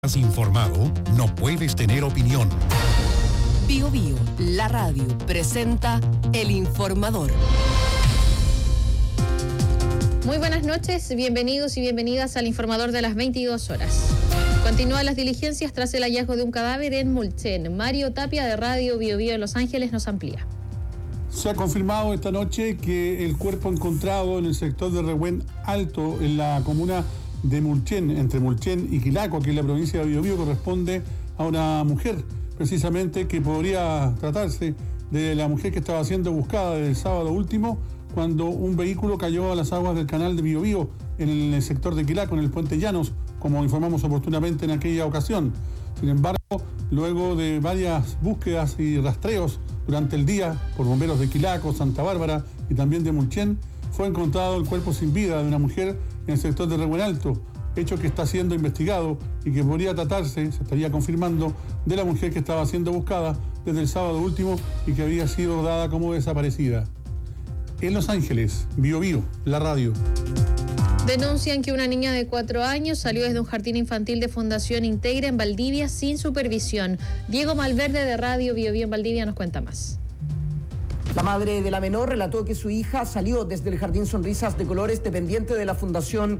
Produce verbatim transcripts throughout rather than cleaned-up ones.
¿Estás informado? No puedes tener opinión. Bio Bio, la radio, presenta El Informador. Muy buenas noches, bienvenidos y bienvenidas al Informador de las veintidós horas. Continúan las diligencias tras el hallazgo de un cadáver en Mulchen. Mario Tapia de Radio Bio Bio en Los Ángeles nos amplía. Se ha confirmado esta noche que el cuerpo encontrado en el sector de Rehuen Alto, en la comuna de Mulchen, entre Mulchen y Quilaco, aquí en la provincia de Biobío, corresponde a una mujer, precisamente, que podría tratarse de la mujer que estaba siendo buscada desde el sábado último, cuando un vehículo cayó a las aguas del canal de Biobío, en el sector de Quilaco, en el Puente Llanos, como informamos oportunamente en aquella ocasión. Sin embargo, luego de varias búsquedas y rastreos durante el día por bomberos de Quilaco, Santa Bárbara y también de Mulchen, fue encontrado el cuerpo sin vida de una mujer en el sector de Rehuen Alto, hecho que está siendo investigado y que podría tratarse, se estaría confirmando, de la mujer que estaba siendo buscada desde el sábado último y que había sido dada como desaparecida. En Los Ángeles, Bio Bio, la radio. Denuncian que una niña de cuatro años salió desde un jardín infantil de Fundación Integra en Valdivia sin supervisión. Diego Malverde de Radio Bio Bio en Valdivia nos cuenta más. La madre de la menor relató que su hija salió desde el Jardín Sonrisas de Colores dependiente de la Fundación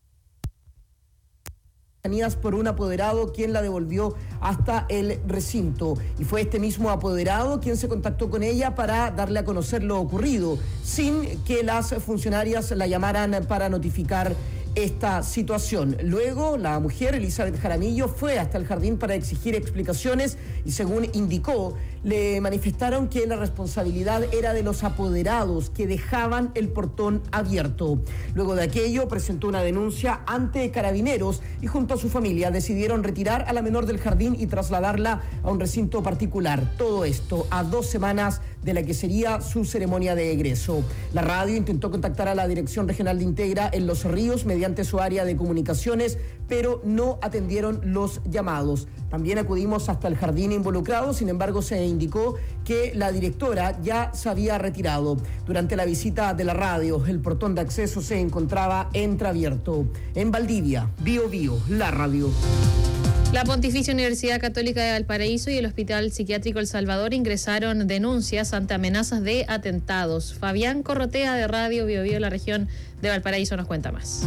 por un apoderado quien la devolvió hasta el recinto. Y fue este mismo apoderado quien se contactó con ella para darle a conocer lo ocurrido, sin que las funcionarias la llamaran para notificar esta situación. Luego, la mujer, Elizabeth Jaramillo, fue hasta el jardín para exigir explicaciones y, según indicó, le manifestaron que la responsabilidad era de los apoderados que dejaban el portón abierto. Luego de aquello, presentó una denuncia ante Carabineros y junto a su familia decidieron retirar a la menor del jardín y trasladarla a un recinto particular. Todo esto a dos semanas de la que sería su ceremonia de egreso. La radio intentó contactar a la Dirección Regional de Integra en Los Ríos mediante su área de comunicaciones, pero no atendieron los llamados. También acudimos hasta el jardín involucrado, sin embargo se indicó que la directora ya se había retirado. Durante la visita de la radio, el portón de acceso se encontraba entreabierto. En Valdivia, Bio Bio, la radio. La Pontificia Universidad Católica de Valparaíso y el Hospital Psiquiátrico El Salvador ingresaron denuncias ante amenazas de atentados. Fabián Corrotea de Radio Bio Bio, la región de Valparaíso, nos cuenta más.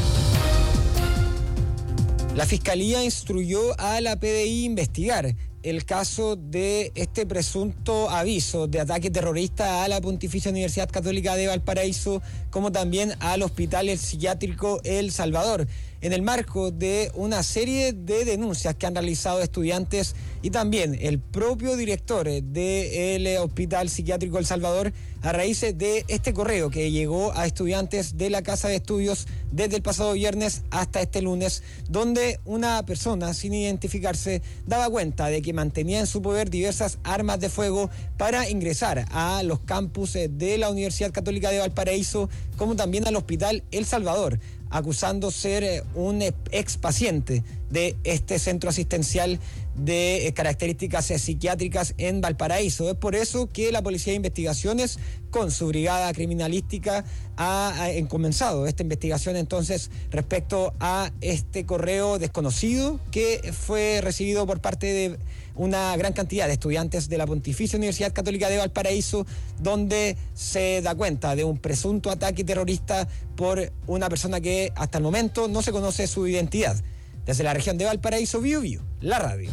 La Fiscalía instruyó a la P D I investigar el caso de este presunto aviso de ataque terrorista a la Pontificia Universidad Católica de Valparaíso, como también al Hospital Psiquiátrico El Salvador, en el marco de una serie de denuncias que han realizado estudiantes y también el propio director del Hospital Psiquiátrico El Salvador a raíz de este correo que llegó a estudiantes de la Casa de Estudios desde el pasado viernes hasta este lunes, donde una persona sin identificarse daba cuenta de que mantenía en su poder diversas armas de fuego para ingresar a los campus de la Universidad Católica de Valparaíso, como también al Hospital El Salvador, acusando ser un ex paciente de este centro asistencial de características psiquiátricas en Valparaíso. Es por eso que la Policía de Investigaciones, con su brigada criminalística, ha, ha comenzado esta investigación entonces respecto a este correo desconocido que fue recibido por parte de una gran cantidad de estudiantes de la Pontificia Universidad Católica de Valparaíso, donde se da cuenta de un presunto ataque terrorista por una persona que hasta el momento no se conoce su identidad. Desde la región de Valparaíso, Bio Bio, la radio.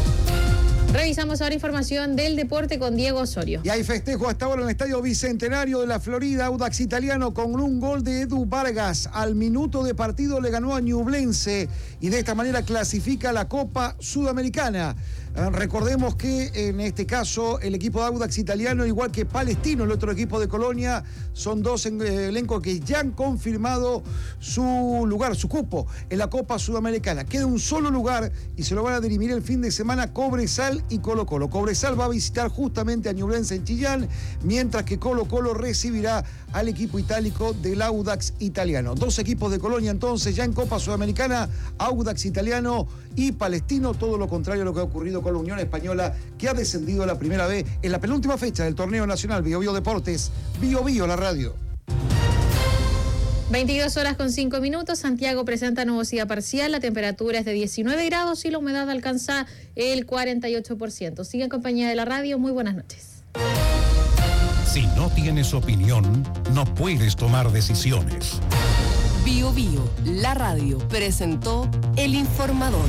Revisamos ahora información del deporte con Diego Osorio. Y hay festejo hasta ahora en el Estadio Bicentenario de la Florida. Audax Italiano con un gol de Edu Vargas. Al minuto de partido le ganó a Ñublense y de esta manera clasifica la Copa Sudamericana. Recordemos que en este caso el equipo de Audax Italiano, igual que Palestino, el otro equipo de Colonia, son dos elencos que ya han confirmado su lugar, su cupo en la Copa Sudamericana. Queda un solo lugar y se lo van a dirimir el fin de semana Cobresal y Colo Colo. Cobresal va a visitar justamente a Ñublense en Chillán, mientras que Colo Colo recibirá al equipo itálico del Audax Italiano. Dos equipos de Colonia entonces ya en Copa Sudamericana, Audax Italiano y Palestino, todo lo contrario a lo que ha ocurrido con la Unión Española, que ha descendido a la primera vez en la penúltima fecha del torneo nacional. Bio Bio Deportes, Bio Bio, la radio. veintidós horas con cinco minutos, Santiago presenta nubosidad parcial, la temperatura es de diecinueve grados y la humedad alcanza el cuarenta y ocho por ciento. Sigue en compañía de la radio, muy buenas noches. Si no tienes opinión, no puedes tomar decisiones. Bio Bio, la radio, presentó El Informador.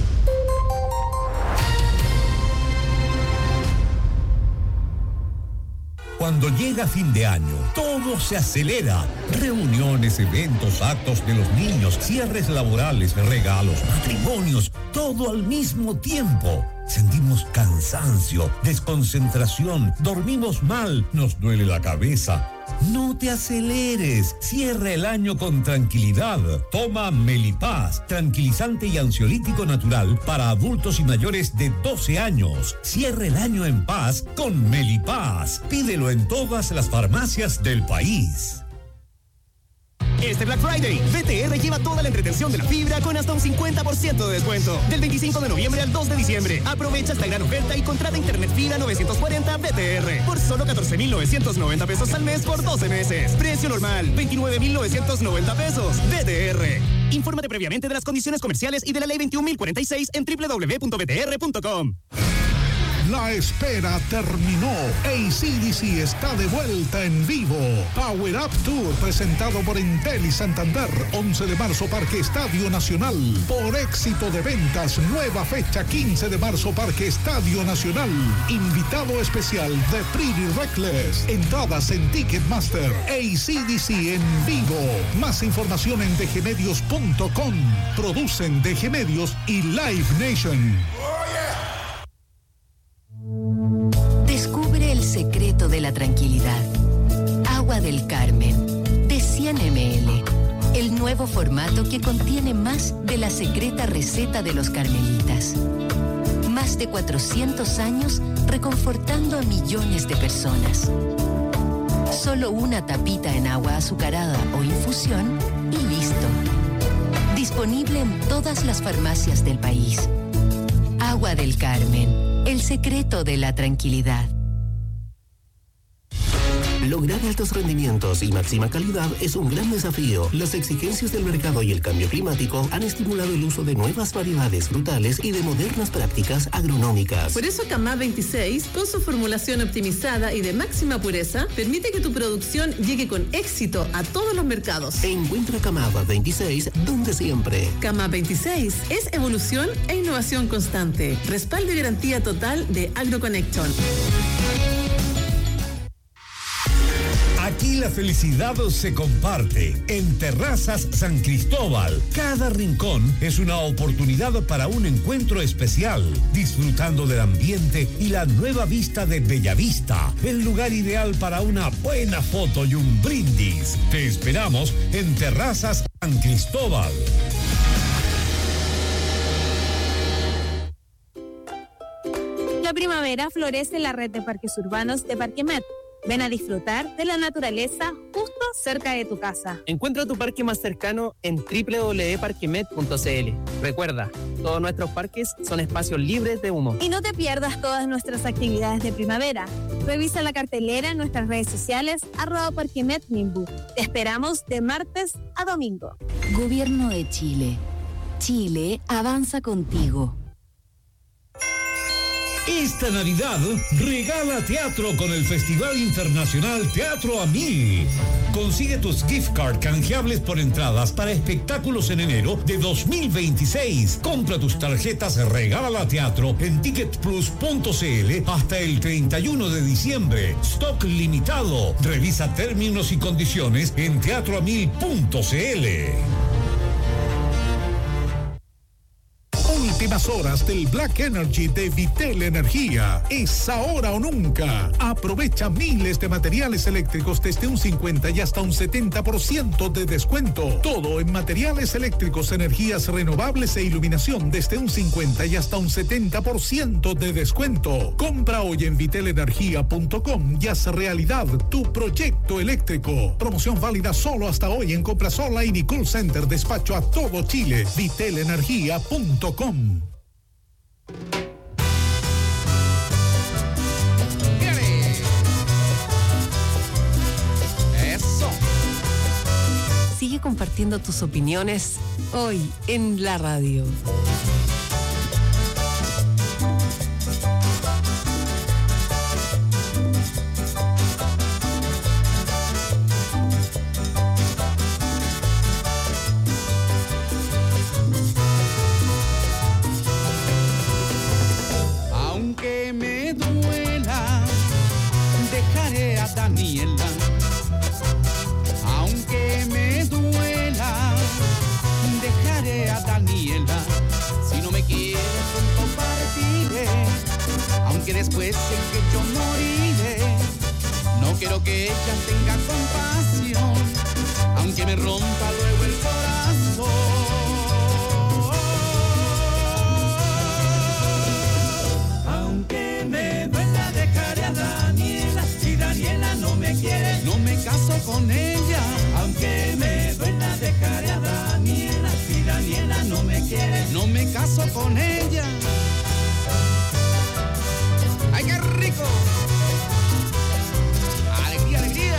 Cuando llega fin de año, todo se acelera. Reuniones, eventos, actos de los niños, cierres laborales, regalos, matrimonios, todo al mismo tiempo. Sentimos cansancio, desconcentración, dormimos mal, nos duele la cabeza. No te aceleres, cierra el año con tranquilidad. Toma Melipaz, tranquilizante y ansiolítico natural para adultos y mayores de doce años. Cierra el año en paz con Melipaz. Pídelo en todas las farmacias del país. Este Black Friday, B T R lleva toda la entretención de la fibra con hasta un cincuenta por ciento de descuento. Del veinticinco de noviembre al dos de diciembre. Aprovecha esta gran oferta y contrata internet fibra novecientos cuarenta B T R por solo catorce mil novecientos noventa pesos al mes por doce meses. Precio normal, veintinueve mil novecientos noventa pesos. B T R. Infórmate previamente de las condiciones comerciales y de la ley veintiún mil cuarenta y seis en doble u doble u doble u punto b t r punto com. La espera terminó. A C D C está de vuelta en vivo. Power Up Tour presentado por Entel y Santander. once de marzo, Parque Estadio Nacional. Por éxito de ventas, nueva fecha quince de marzo, Parque Estadio Nacional. Invitado especial de Pretty Reckless. Entradas en Ticketmaster. A C D C en vivo. Más información en d g medios punto com. Producen D G Medios y Live Nation. Descubre el secreto de la tranquilidad. Agua del Carmen, de cien mililitros. El nuevo formato que contiene más de la secreta receta de los carmelitas. Más de cuatrocientos años reconfortando a millones de personas. Solo una tapita en agua azucarada o infusión y listo. Disponible en todas las farmacias del país. Agua del Carmen. El secreto de la tranquilidad. Lograr altos rendimientos y máxima calidad es un gran desafío. Las exigencias del mercado y el cambio climático han estimulado el uso de nuevas variedades frutales y de modernas prácticas agronómicas. Por eso Camá veintiséis, con su formulación optimizada y de máxima pureza, permite que tu producción llegue con éxito a todos los mercados. Encuentra Camá veintiséis donde siempre. Camá veintiséis es evolución e innovación constante. Respaldo y garantía total de AgroConnection. Aquí la felicidad se comparte. En Terrazas San Cristóbal, cada rincón es una oportunidad para un encuentro especial, disfrutando del ambiente y la nueva vista de Bellavista, el lugar ideal para una buena foto y un brindis. Te esperamos en Terrazas San Cristóbal. La primavera florece en la red de parques urbanos de Parquemet. Ven a disfrutar de la naturaleza justo cerca de tu casa. Encuentra tu parque más cercano en doble u doble u doble u punto parquemet punto c l. Recuerda, todos nuestros parques son espacios libres de humo. Y no te pierdas todas nuestras actividades de primavera. Revisa la cartelera en nuestras redes sociales, arroba Parquemet Nimbu. Te esperamos de martes a domingo. Gobierno de Chile. Chile avanza contigo. Esta Navidad, regala teatro con el Festival Internacional Teatro a Mil. Consigue tus gift card canjeables por entradas para espectáculos en enero de dos mil veintiséis. Compra tus tarjetas Regala Teatro en ticket plus punto c l hasta el treinta y uno de diciembre. Stock limitado. Revisa términos y condiciones en teatro a mil punto c l. Últimas horas del Black Energy de Vitel Energía. Es ahora o nunca. Aprovecha miles de materiales eléctricos desde un cincuenta y hasta un setenta por ciento de descuento. Todo en materiales eléctricos, energías renovables e iluminación desde un cincuenta y hasta un setenta por ciento de descuento. Compra hoy en vitel energía punto com y haz realidad tu proyecto eléctrico. Promoción válida solo hasta hoy en compras online y call center. Despacho a todo Chile. vitel energía punto com. sigue compartiendo tus opiniones hoy en la radio. Aunque me duela, dejaré a Daniela. Aunque me duela, dejaré a Daniela. Si no me quiere, pronto partiré. Aunque después sé que yo moriré. No quiero que ella tenga compasión. Aunque me rompa luego el corazón. Aunque me duela, dejaré a Daniela. Si Daniela no me quiere, no me caso con ella. Aunque me duela, dejaré a Daniela. Si Daniela no me quiere, no me caso con ella. ¡Ay, qué rico! ¡Alegría, alegría!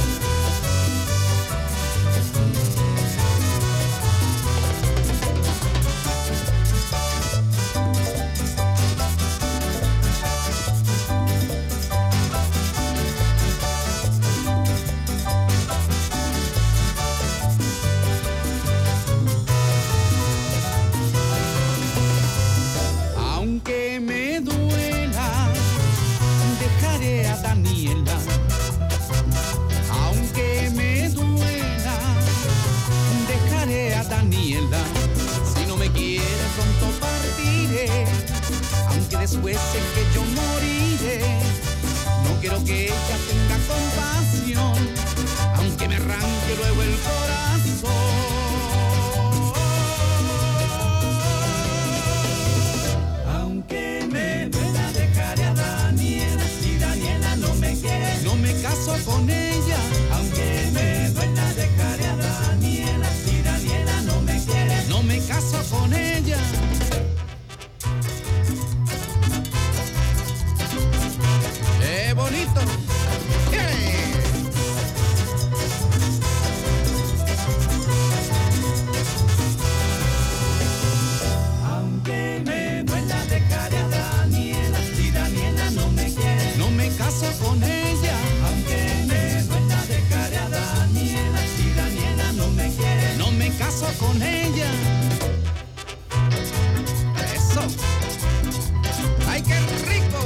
Aunque me duela, dejaré a Daniela. Aunque me duela, dejaré a Daniela. Si no me quiere, pronto partiré. Aunque después sé que yo moriré. No quiero que ella tenga compasión. Aunque me arranque luego el corazón. Aunque me duela, dejaré a Daniela. Si Daniela no me quiere, no me caso con ella. Aunque me duela, dejaré a Daniela. Si Daniela no me quiere, no me caso con ella. ¡Qué bonito! ¡Yeah! Aunque me duela, dejaré a Daniela. Si Daniela no me quiere, no me caso con ella. Aunque me duela, dejaré a Daniela. Si Daniela no me quiere, no me caso con ella. Eso. ¡Ay, qué rico!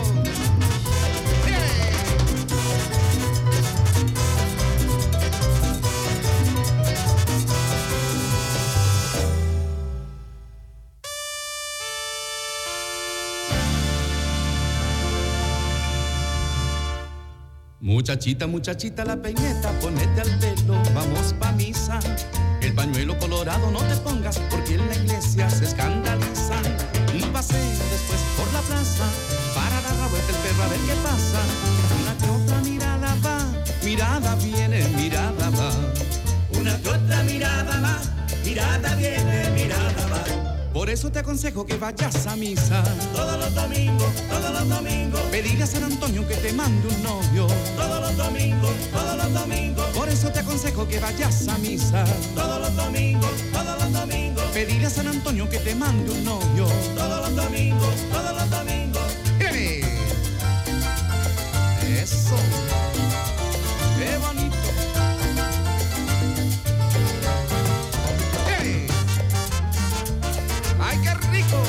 Muchachita, muchachita, la peineta, ponete al pelo, vamos pa' misa. El pañuelo colorado no te pongas, porque en la iglesia se escandalizan. Un paseo después por la plaza, para dar la vuelta el perro a ver qué pasa. Una que otra mirada va, mirada viene, mirada va. Una que otra mirada va, mirada viene, mirada va. Por eso te aconsejo que vayas a misa todos los domingos, todos los domingos. Pedirle a San Antonio que te mande un novio todos los domingos, todos los domingos. Por eso te aconsejo que vayas a misa todos los domingos, todos los domingos. Pedirle a San Antonio que te mande un novio todos los domingos, todos los domingos. ¡Mírame! Eso. ¡Qué bonito! ¡Ay, qué rico!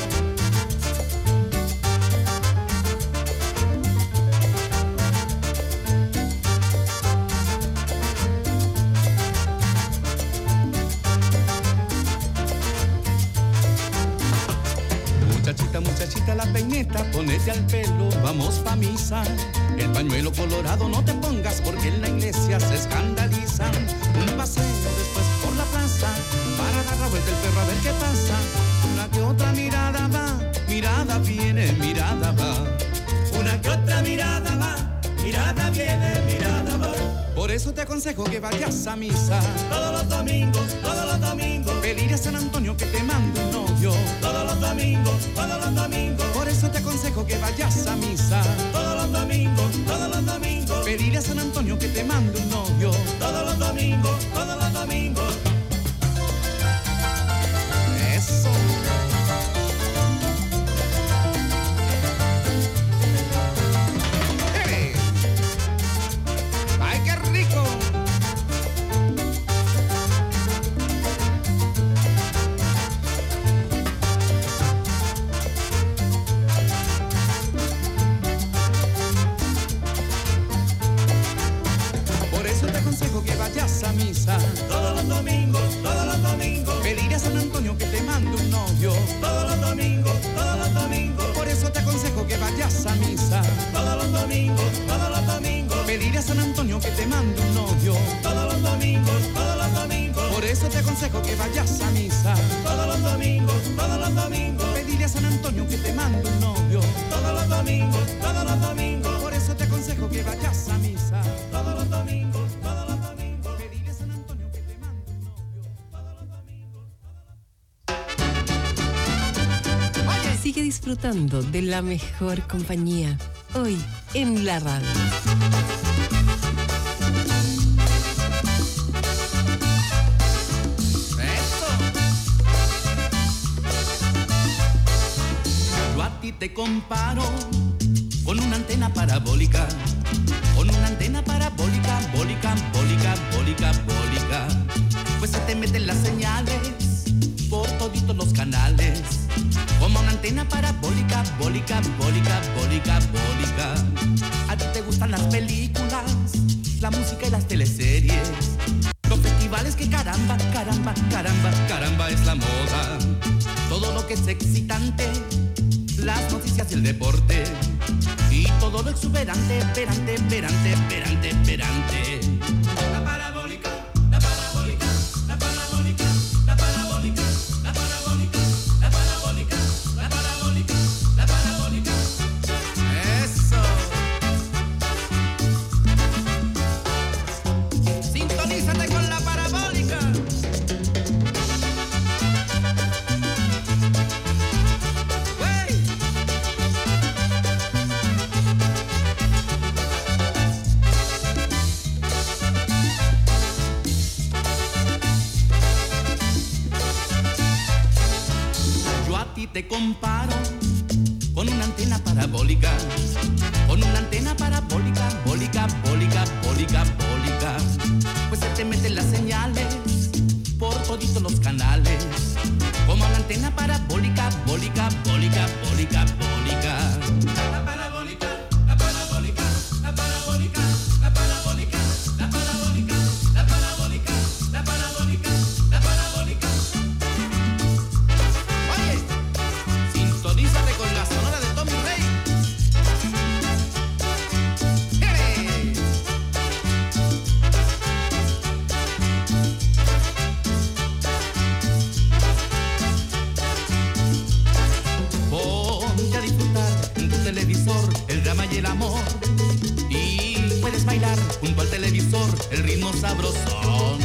Muchachita, muchachita, la peineta, ponete al pelo, vamos pa' misa. El pañuelo colorado no te pongas, porque en la iglesia se escandalizan. Un paseo después por la plaza, para dar la vuelta el perro a ver qué pasa. Una que otra mirada va, mirada viene, mirada va. Una que otra mirada va, mirada viene, mirada va. Por eso te aconsejo que vayas a misa todos los domingos, todos los domingos. Pedirle a San Antonio que te mande un novio todos los domingos, todos los domingos. Por eso te aconsejo que vayas a misa todos los domingos, todos los domingos. Pedirle a San Antonio que te mande un novio todos los domingos, todos los domingos. te mando un novio. Todos los domingos, todos los domingos. Por eso te aconsejo que vayas a misa. Todos los domingos, todos los domingos. Pedirle a San Antonio que te mande un novio. Todos los domingos, todos los... Oye, sigue disfrutando de la mejor compañía. Hoy en la radio. Te comparo con una antena parabólica, con una antena parabólica, bólica, bólica, bólica, bólica. Pues se te meten las señales por toditos los canales, como una antena parabólica, bólica, bólica, bólica, bólica. A ti te gustan las películas, la música y las teleseries, los festivales que caramba, caramba, caramba, caramba es la moda. Todo lo que es excitante, las noticias y el deporte, y todo lo exuberante, perante, perante, perante, perante. La parabólica, la parabólica, la parabólica, la parabólica, la parabólica, la parabólica, la parabólica, la parabólica. Eso. Sintonízate con la parabólica. Te comparo con una antena parabólica, con una antena parabólica, bólica, bólica, bólica, bólica. Pues se te meten las señales por toditos los canales, como la antena parabólica, bólica, bólica, bólica, bólica. La parabólica, la parabólica, la parabólica, la parabólica, la parabólica, la parabólica, la parabólica, la parabólica. Sintonízate con la sonora de Tommy Rey. ¡Hey! Ponte a disfrutar en tu televisor el drama y el amor, y puedes bailar junto al televisor el ritmo sabrosón.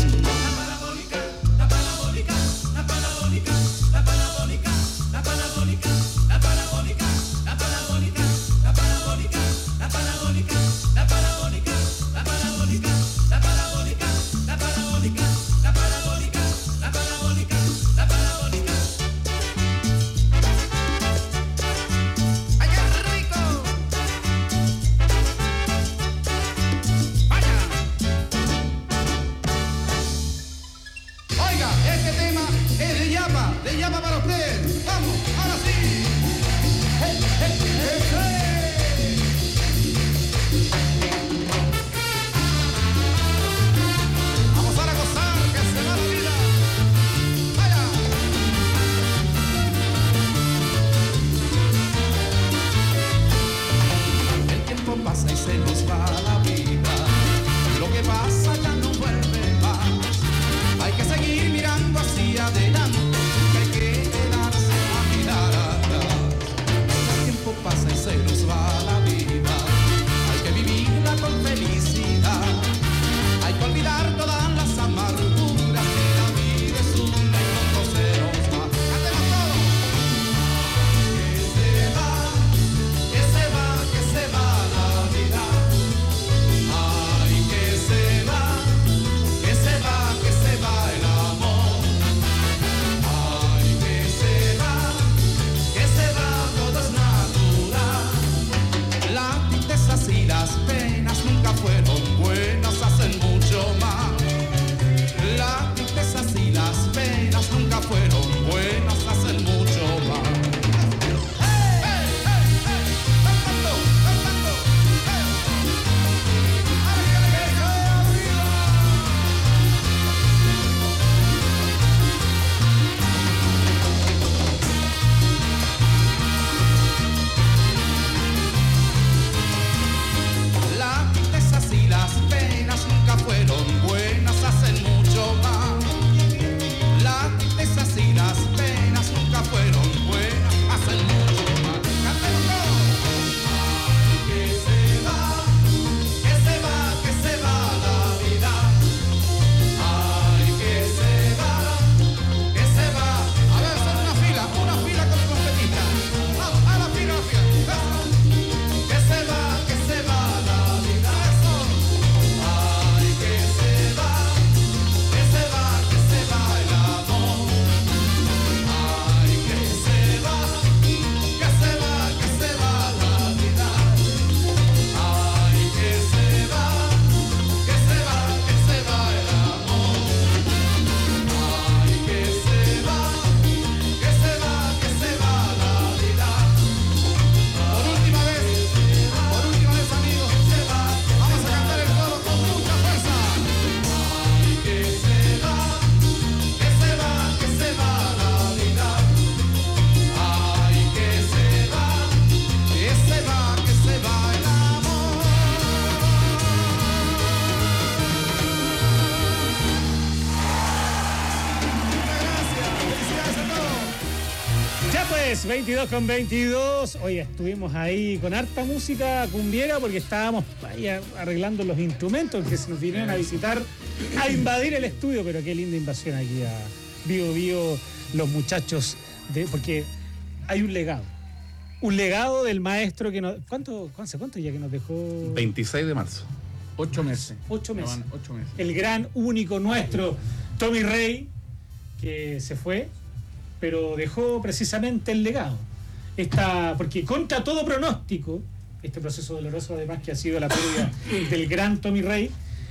las veintidós con veintidós. Hoy estuvimos ahí con harta música cumbiera porque estábamos ahí arreglando los instrumentos que se nos vinieron a visitar, a invadir el estudio. Pero qué linda invasión aquí a Bio Bio, los muchachos, de, porque hay un legado. Un legado del maestro que nos... ¿Cuánto, cuánto, cuánto ya que nos dejó? veintiséis de marzo. Ocho meses. Ocho meses. Ocho meses. El gran, único nuestro, Tommy Rey, que se fue, pero dejó precisamente el legado. Esta, porque contra todo pronóstico, este proceso doloroso además que ha sido la pérdida del gran Tommy Rey,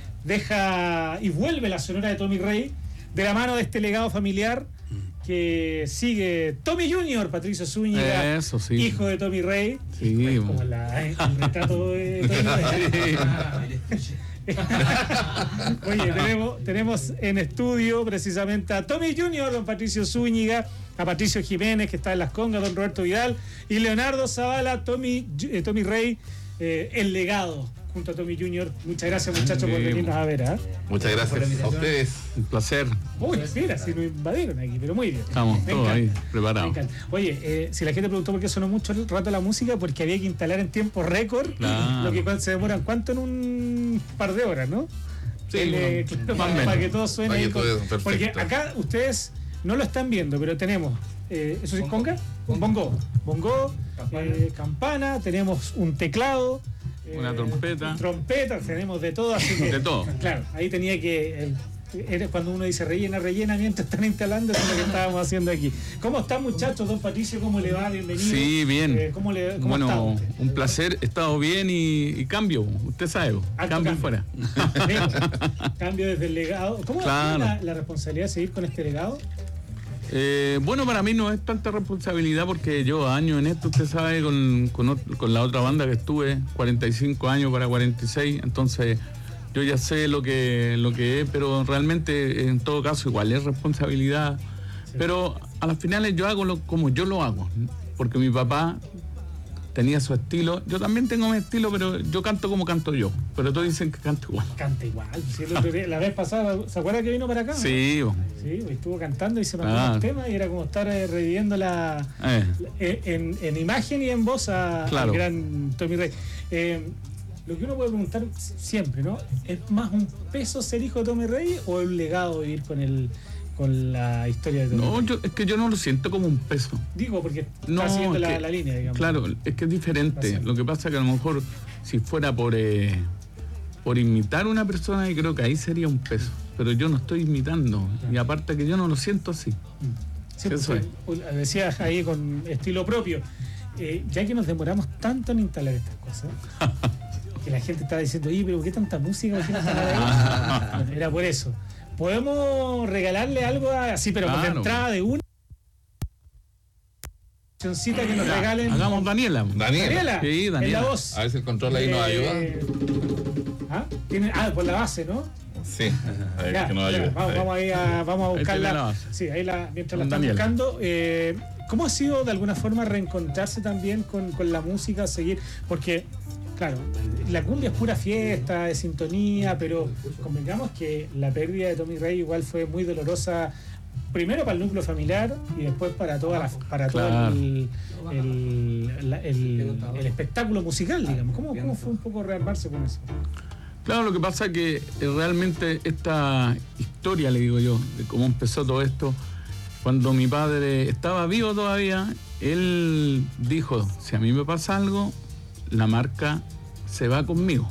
deja y vuelve la sonora de Tommy Rey de la mano de este legado familiar que sigue Tommy junior, Patricio Zúñiga, Eso, sí. hijo de Tommy Rey. Sí, es como la, el retrato de Tommy Rey. Oye, tenemos, tenemos en estudio precisamente a Tommy junior, don Patricio Zúñiga, a Patricio Jiménez, que está en Las Congas, don Roberto Vidal, y Leonardo Zavala, Tommy, eh, Tommy Rey, eh, el legado, junto a Tommy junior Muchas gracias, muchachos, por venirnos a ver. ¿eh? Muchas gracias a ustedes. Un placer. Uy, mira, si nos invadieron aquí, pero muy bien. Estamos Me todos encanta. ahí preparados. Oye, eh, si la gente preguntó por qué sonó mucho el rato la música, porque había que instalar en tiempo récord, Claro. lo que se demoran, ¿cuánto? En un par de horas, ¿no? Sí, El, eh, bueno, claro, más o para, menos. para que todo suene Para que ahí con- todo perfecto. porque acá ustedes no lo están viendo, pero tenemos, eh, ¿eso sí, conga? Un bongo. Bongo, campana. Eh, campana, tenemos un teclado. eh, Una trompeta. Trompeta, tenemos de todo, así que... De todo. Claro, ahí tenía que... eh, era cuando uno dice rellena, rellena, mientras están instalando, eso es lo que estábamos haciendo aquí. ¿Cómo están, muchachos? Don Patricio, ¿cómo le va? Bienvenido. Sí, bien. Eh, ¿Cómo le cómo bueno, está usted? un placer. He estado bien y, y cambio. Usted sabe, Alto cambio cambio. fuera. Bien. Cambio desde el legado. ¿Cómo Claro. es la, la responsabilidad de seguir con este legado? Eh, bueno, para mí no es tanta responsabilidad porque llevo años en esto, usted sabe, con, con, ot- con la otra banda que estuve, cuarenta y cinco años para cuarenta y seis, entonces yo ya sé lo que, lo que es, pero realmente en todo caso igual es responsabilidad, pero a las finales yo hago lo, como yo lo hago, porque mi papá tenía su estilo, yo también tengo mi estilo, pero yo canto como canto yo, pero todos dicen que canto igual. Canta igual. Sí, el otro día- la vez pasada, ¿se acuerda que vino para acá? Sí, ¿no? bo. Sí, estuvo cantando y se mandó Claro. un tema y era como estar eh, reviviendo la Eh. eh, en, en imagen y en voz a, Claro. al gran Tommy Rey. Eh, lo que uno puede preguntar siempre, ¿no? ¿Es más un peso ser hijo de Tommy Rey o un legado vivir con el con la historia de Tommy No, Rey? yo, es que yo no lo siento como un peso. Digo, porque No, está siguiendo es la, que- la línea, digamos. Claro, es que es diferente. Lo que pasa es que a lo mejor si fuera por eh, por imitar a una persona, yo creo que ahí sería un peso. Pero yo no estoy imitando. Y aparte que yo no lo siento así. Sí, Eso pues, es. pues, decías ahí con estilo propio. Eh, ya que nos demoramos tanto en instalar estas cosas, que la gente estaba diciendo, oye, pero ¿por qué tanta música? ¿Por qué no está nada ahí? Bueno, era por eso. ¿Podemos regalarle algo así, pero con Claro. entrada de una cancioncita que nos Ya, regalen? hagamos Daniela. Daniela. Sí, En Daniela. la voz. A ver si el control ahí nos ayuda. Eh, ¿ah? ¿Tiene? Ah, por la base, ¿no? Sí, a ver Ya, que nos ya, ayuda. vamos, vamos ahí a, vamos a Ahí tiene la buscarla. base. Sí, ahí la, mientras la Con están Daniela. buscando. Eh, ¿Cómo ha sido de alguna forma reencontrarse también con, con la música, seguir? Porque, claro, la cumbia es pura fiesta, de sintonía, pero convengamos que la pérdida de Tommy Rey igual fue muy dolorosa. Primero para el núcleo familiar y después para toda la, para todo Claro. el, el, la- el- el espectáculo musical, digamos. ¿Cómo, cómo fue un poco rearmarse con eso? Claro, lo que pasa es que eh, realmente esta historia, le digo yo, de cómo empezó todo esto, cuando mi padre estaba vivo todavía, él dijo, si a mí me pasa algo, la marca se va conmigo.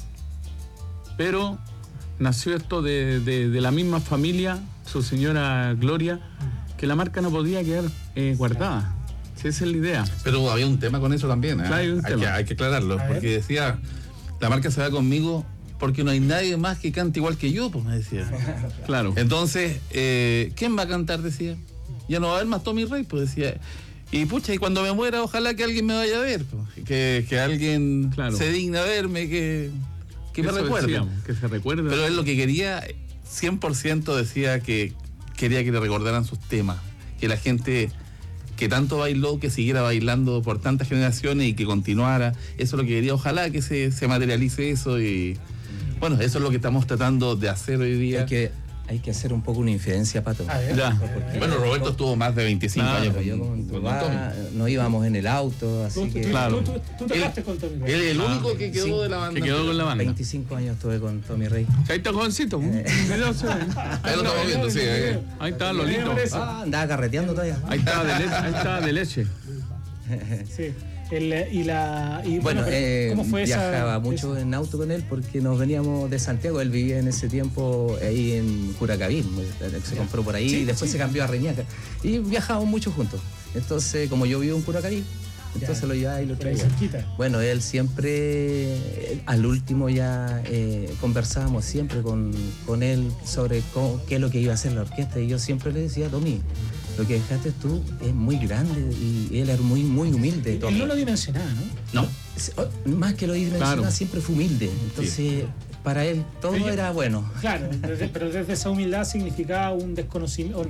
Pero nació esto de, de- de la misma familia, su señora Gloria, que la marca no podía quedar eh, guardada. Sí, esa es la idea. Pero había un tema con eso también, ¿eh? Claro, hay un hay, tema. que, hay que aclararlo, A ver. porque decía, la marca se va conmigo porque no hay nadie más que cante igual que yo, pues me decía. Claro. Entonces, eh, ¿quién va a cantar? Decía. Ya no va a haber más Tommy Rey, pues decía. Y pucha, y cuando me muera, ojalá que alguien me vaya a ver, pues, que, que alguien Claro. se digna a verme, que, que me Eso recuerde. decíamos, que se recuerde. Pero él lo que quería, cien por ciento decía que quería que le recordaran sus temas, que la gente que tanto bailó, que siguiera bailando por tantas generaciones y que continuara. Eso es lo que quería, ojalá que se, se materialice eso y bueno, eso es lo que estamos tratando de hacer hoy día. Hay que, hay que hacer un poco una infidencia, Pato. Ya. Bueno, Roberto estuvo más de veinticinco claro, años con, yo con con Tommy. No íbamos en el auto, así Tú, que... tú, claro. tú, tú, tú tocaste con Tommy Rey. Él es el Ah, único que quedó sí, de la banda. Que quedó con la banda. veinticinco años estuve con Tommy Rey. Ahí está jovencito. Ahí lo estamos viendo, sí. Ahí, ahí está Lolito. Ah, andaba carreteando todavía. Ahí está de leche. Ahí está de leche. Sí. El, y la, y, bueno, bueno eh, ¿cómo fue viajaba esa, mucho esa? en auto con él porque nos veníamos de Santiago. Él vivía en ese tiempo ahí en Curacaví, se compró por ahí, sí, y después sí. se cambió a Reñaca. Y viajábamos mucho juntos. Entonces, como yo vivo en Curacaví, entonces ya. lo llevaba y lo traía. Bueno, él siempre, al último ya eh, conversábamos siempre con, con él sobre cómo, qué es lo que iba a hacer la orquesta. Y yo siempre le decía, Tommy, lo que dejaste tú es muy grande, y él era muy, muy humilde. Él no lo dimensionaba, ¿no? No. Más que lo dimensionaba, claro. siempre fue humilde. Entonces, sí. para él todo yo, era bueno. Claro, desde, pero desde esa humildad significaba un desconocimiento,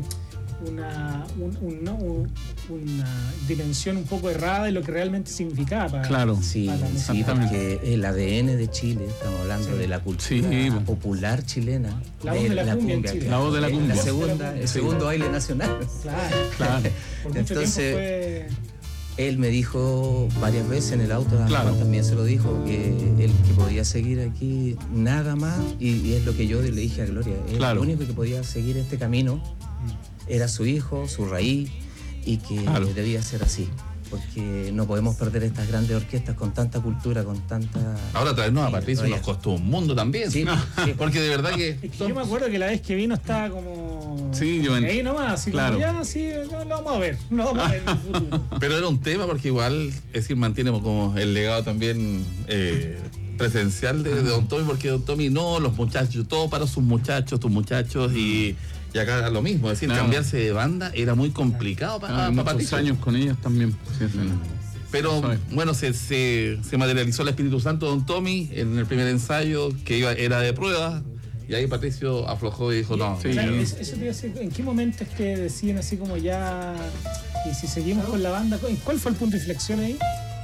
una, un, un, no, un, una dimensión un poco errada de lo que realmente significaba para, claro. sí, para la sí, porque el A D N de Chile, estamos hablando sí. de la cultura sí. popular chilena, la voz de, de la, la cumbia, cumbia la voz de la cumbia, la segunda, el segundo baile nacional. Claro, claro. Por mucho Entonces fue... él me dijo varias veces en el auto, claro. también se lo dijo, que él que podía seguir aquí nada más, y, y es lo que yo le dije a Gloria, él claro. lo único que podía seguir este camino era su hijo, su raíz, y que claro. debía ser así, porque no podemos perder estas grandes orquestas con tanta cultura, con tanta... Ahora traernos a Patricio nos costó un mundo también, sí, sí. porque de verdad que... Es que yo me acuerdo que la vez que vino estaba como... Sí, yo en... ahí nomás, así claro. como ya, sí, no, lo vamos a ver, no vamos a ver en el futuro. Pero era un tema porque igual, es decir, mantiene como el legado también... Eh, presencial de, de Don Tommy, porque Don Tommy no, los muchachos, todo para sus muchachos, tus muchachos, y, y acá era lo mismo, es decir, no. cambiarse de banda era muy complicado para, ah, para muchos años con ellos también. Sí, sí. Pero bueno, se, se, se materializó el Espíritu Santo de Don Tommy en el primer ensayo, que iba, era de prueba, y ahí Patricio aflojó y dijo, y, no. Sí. Claro, eso te iba a decir, ¿en qué momento es que deciden así como ya, y si seguimos con la banda, ¿cuál fue el punto de inflexión ahí?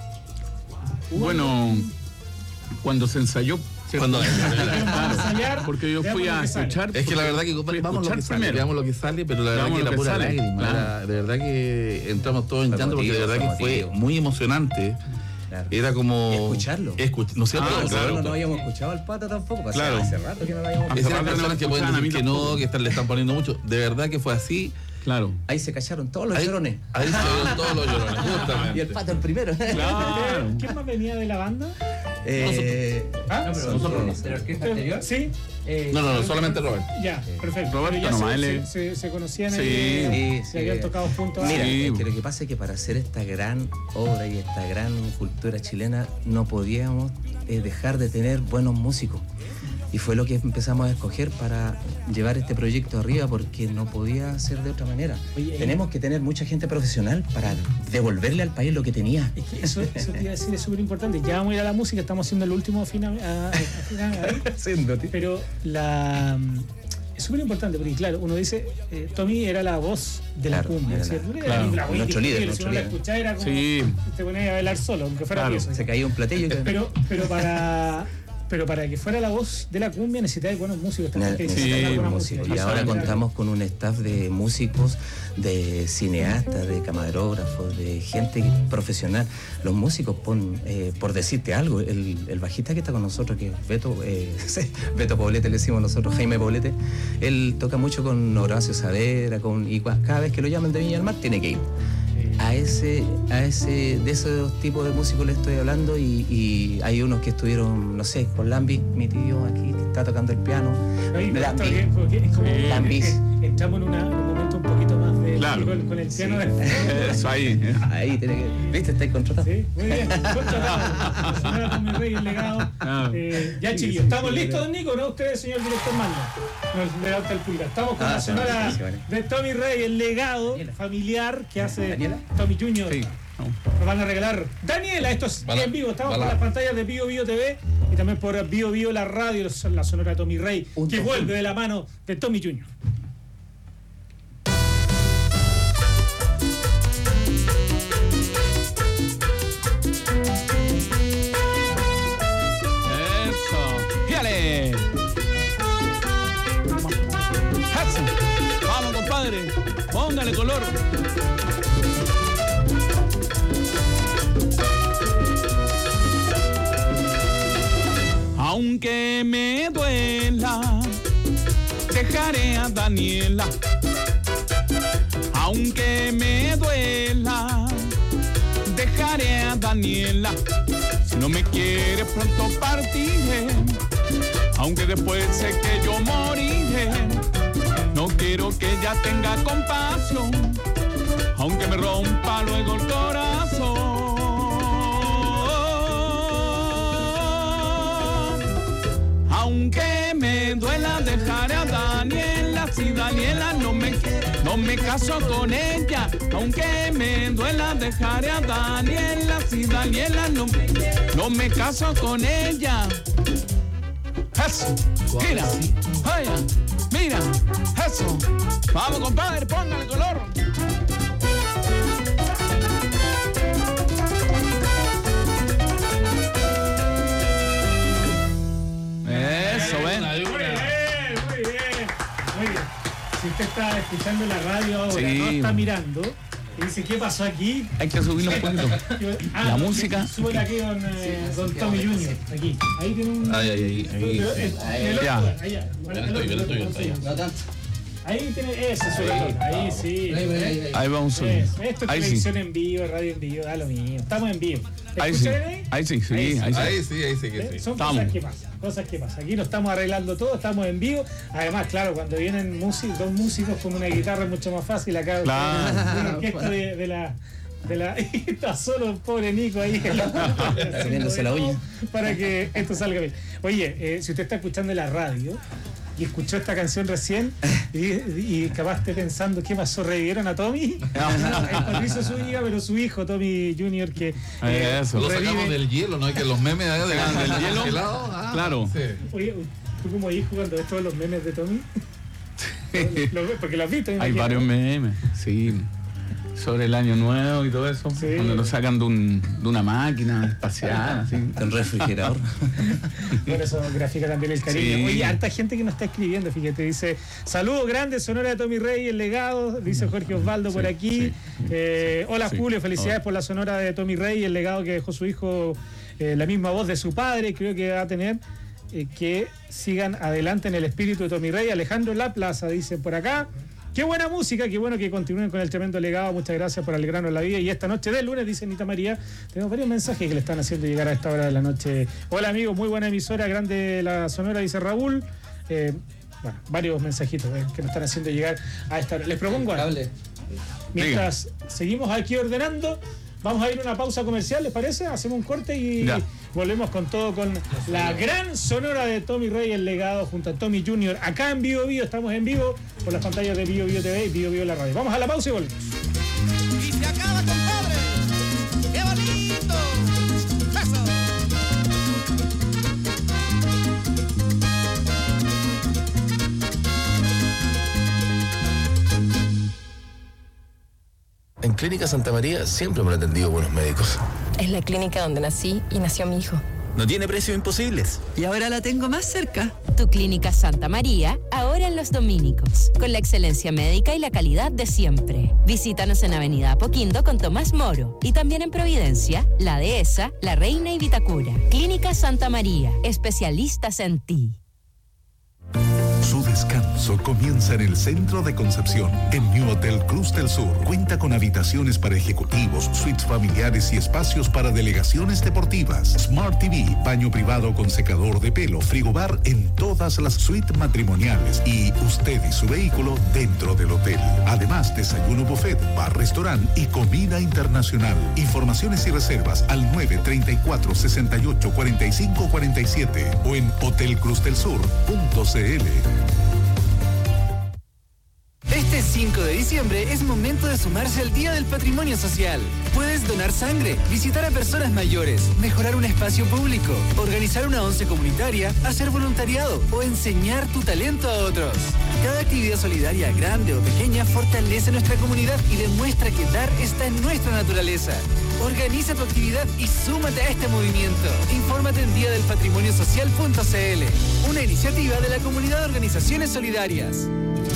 Bueno... Cuando se ensayó, cuando ensayar, porque yo fui a escuchar. Es que la verdad que vamos lo que sale, veamos lo que sale, pero la verdad que era pura lágrima. Claro. Era, de verdad que entramos todos en llanto porque de verdad que fue muy emocionante. Claro. Era como escucharlo. Escuch ¿No es cierto? Ah, claro, no, no habíamos escuchado al Pata tampoco. Claro. Hace rato que no lo habíamos escuchado. Esas personas que pueden decir que no, que están, le están poniendo mucho. De verdad que fue así. Claro. Ahí se callaron todos los ahí, llorones. Ahí se cayeron todos los llorones, justamente. Y el Pato el primero. Claro. ¿Quién más venía de la banda? Eh, ¿Ah? No, pero nosotros, ¿de la orquesta anterior? Sí. Eh, no, no, no, solamente Robert. Ya, perfecto. Roberto ya nomás, se, él se, se, se conocían, sí, el, sí, se sí. habían tocado juntos. Mira, sí. es que lo que pasa es que para hacer esta gran obra y esta gran cultura chilena no podíamos eh, dejar de tener buenos músicos. Y fue lo que empezamos a escoger para llevar este proyecto arriba, porque no podía ser de otra manera. Oye, Tenemos que tener mucha gente profesional para devolverle al país lo que tenía. Es que eso, eso te iba a decir, es súper importante. Ya vamos a ir a la música, estamos haciendo el último final, a, a final ahí. Pero la, es súper importante, porque claro, uno dice, eh, Tommy era la voz de claro, la cumbia, era ¿cierto? La, claro, la nuestro líder, si nuestro uno la líder. escuchaba era como, sí. te ponías a bailar solo, aunque fuera claro, pieza. Se caía un platillo. Que... Pero, pero para... Pero para que fuera la voz de la cumbia necesitáis buenos músicos también. Que sí, músicos. Y ahora contamos con un staff de músicos, de cineastas, de camarógrafos, de gente profesional. Los músicos, pon, eh, por decirte algo, el, el bajista que está con nosotros, que es Beto, eh, Beto Poblete, le decimos nosotros, Jaime Poblete, él toca mucho con Horacio Saavedra, con, y cada vez que lo llaman de Viña del Mar tiene que ir. A ese, a ese, de esos tipos de músicos le estoy hablando, y, y hay unos que estuvieron, no sé, con Lambi, mi tío aquí que está tocando el piano. Oye, Lambi. Es como, sí. Lambis. Entramos en, una, en un momento un poquito más de claro. con, con el piano. Sí. De... Eso ahí. ¿eh? Ahí tiene que. ¿Viste? ¿Estáis contratados? Sí, muy bien. Contratado. Sonora Tommy Rey, el legado. Ah. Eh, ya, chiquillos, ¿estamos listos, don Nico? ¿No? Usted, señor director Mando. Nos levanta el pulgar. Estamos con ah, la sonora sí, sí, vale. de Tommy Rey, el legado Daniela. familiar que hace ¿Daniela? Tommy Junior Sí. No. Nos van a regalar. Daniela, esto es Bala. en vivo. Estamos Bala. por las pantallas de Bio Bio T V y también por Bio Bio la radio, la sonora de Tommy Rey, Un que vuelve de la mano de Tommy Junior Eso. ¡Fíjale! dejaré a Daniela, aunque me duela. Dejaré a Daniela, si no me quiere pronto partiré, aunque después sé que yo moriré. No quiero que ella tenga compasión, aunque me rompa luego el corazón. Aunque me duela, dejaré a Daniela, si Daniela no me, no me caso con ella. Aunque me duela, dejaré a Daniela, si Daniela no, no me caso con ella. Eso, mira, vaya, mira, eso. Vamos, compadre, póngale color. Eso, ven. Muy bien, muy bien. Muy bien. Si usted está escuchando la radio ahora, Sí. no está mirando, y dice, ¿qué pasó aquí? Hay que subirlo un poquito. Ah, La no, música. Súbela aquí con, eh, con Tommy junior Aquí. Ahí tiene un. Ay, ay, ay, ahí. Pero, eh, en el otro Ya. lugar, allá. Bueno, el otro, el otro, el otro. Ahí tiene ese, suele ahí sí. Ahí vamos a subir. Eso. Esto es Ahí sí. televisión en vivo, radio en vivo, da lo mismo. Estamos en vivo. Ahí sí. ¿Escuchan ahí? Ahí sí, sí, ahí sí. Ahí sí, ahí sí que ¿Eh? sí. Son Estamos. cosas que pasan, cosas que pasan. Aquí nos estamos arreglando todo, estamos en vivo. Además, claro, cuando vienen músicos, dos músicos con una guitarra es mucho más fácil. Acá Claro. una orquesta de, de la... De la, está solo el pobre Nico ahí Haciéndose la uña. para que esto salga bien. Oye, eh, si usted está escuchando la radio y escuchó esta canción recién y, y capaz esté pensando qué pasó, revivieron a Tommy. El Patricio Zúñiga, pero su hijo Tommy junior que Eh, eso. Lo sacamos revive. del hielo, ¿no? Que los memes allá de Sacan del hielo. congelado, ah, Claro. sí. Oye, tú como hijo cuando ves todos los memes de Tommy, lo- lo- porque lo has visto. me Hay imagino. varios memes, sí. Sobre el año nuevo y todo eso. Sí. Cuando lo sacan de, un, de una máquina espacial, así. Un refrigerador. Por eso grafica también el cariño. Sí. Oye, harta gente que nos está escribiendo, fíjate, dice, saludos grandes, Sonora de Tommy Rey, el legado, dice Jorge Osvaldo por aquí. Eh, hola Sí. Julio, felicidades Oh. por la Sonora de Tommy Rey, el legado que dejó su hijo, eh, la misma voz de su padre, creo que va a tener. Eh, que sigan adelante en el espíritu de Tommy Rey. Alejandro Laplaza dice por acá. Qué buena música, qué bueno que continúen con el tremendo legado. Muchas gracias por alegrarnos la vida. Y esta noche del lunes, dice Anita María, tenemos varios mensajes que le están haciendo llegar a esta hora de la noche. Hola amigos, muy buena emisora, grande la Sonora, dice Raúl. Eh, bueno, varios mensajitos eh, que nos están haciendo llegar a esta hora. Les propongo algo. Mientras seguimos aquí ordenando, vamos a ir a una pausa comercial, ¿les parece? Hacemos un corte y Ya. volvemos con todo, con la gran Sonora de Tommy Rey, el legado, junto a Tommy junior Acá en Bio Bio, estamos en vivo por las pantallas de Bio Bio T V y Bio Bio la radio. Vamos a la pausa y volvemos. Y se acaba, compadre. ¡Qué bonito! ¡Eso! En Clínica Santa María siempre me han atendido buenos médicos. Es la clínica donde nací y nació mi hijo. No tiene precios imposibles. Y ahora la tengo más cerca. Tu clínica Santa María, ahora en Los Dominicos, con la excelencia médica y la calidad de siempre. Visítanos en Avenida Apoquindo con Tomás Moro y también en Providencia, La Dehesa, La Reina y Vitacura. Clínica Santa María, especialistas en ti. Su descanso comienza en el centro de Concepción. El New Hotel Cruz del Sur cuenta con habitaciones para ejecutivos, suites familiares y espacios para delegaciones deportivas. Smart T V, baño privado con secador de pelo, frigobar en todas las suites matrimoniales y usted y su vehículo dentro del hotel. Además, desayuno buffet, bar, restaurante y comida internacional. Informaciones y reservas al nueve treinta y cuatro, sesenta y ocho, cuarenta y cinco, cuarenta y siete o en hotel cruz del sur punto c l. Este cinco de diciembre es momento de sumarse al Día del Patrimonio Social. Puedes donar sangre, visitar a personas mayores, mejorar un espacio público, organizar una once comunitaria, hacer voluntariado o enseñar tu talento a otros. Cada actividad solidaria, grande o pequeña, fortalece nuestra comunidad y demuestra que dar está en nuestra naturaleza. Organiza tu actividad y súmate a este movimiento. Infórmate en día del patrimonio social punto c l, una iniciativa de la Comunidad de Organizaciones Solidarias.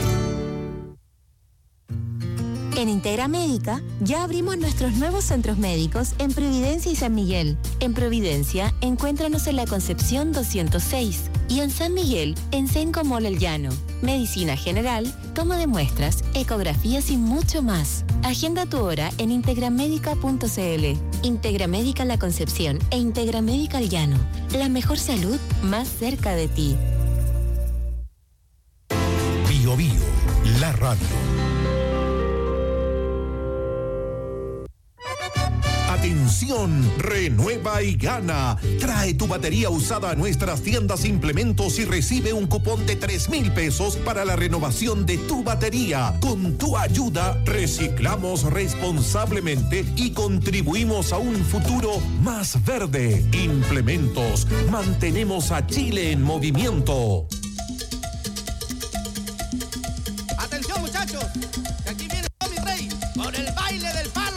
En Integra Médica ya abrimos nuestros nuevos centros médicos en Providencia y San Miguel. En Providencia, encuéntranos en la Concepción doscientos seis Y en San Miguel, en Senco Mall El Llano. Medicina general, toma de muestras, ecografías y mucho más. Agenda tu hora en integramédica punto c l. Integramédica La Concepción e Integramédica El Llano. La mejor salud más cerca de ti. Bio Bio, la radio. Atención, renueva y gana. Trae tu batería usada a nuestras tiendas Implementos y recibe un cupón de tres mil pesos para la renovación de tu batería. Con tu ayuda, reciclamos responsablemente y contribuimos a un futuro más verde. Implementos, mantenemos a Chile en movimiento. Atención, muchachos, que aquí viene Tommy Rey con el baile del palo.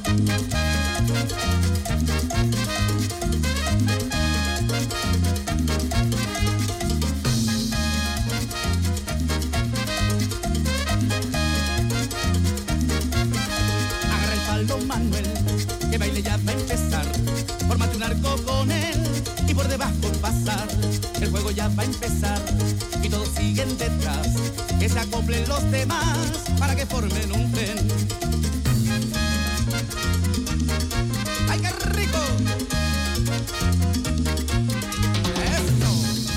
Agarra el palo, Manuel, que baile ya va a empezar. Fórmate un arco con él y por debajo pasar. El juego ya va a empezar y todos siguen detrás. Que se acoplen los demás para que formen un tren. ¡Ay, qué rico! ¡Eso!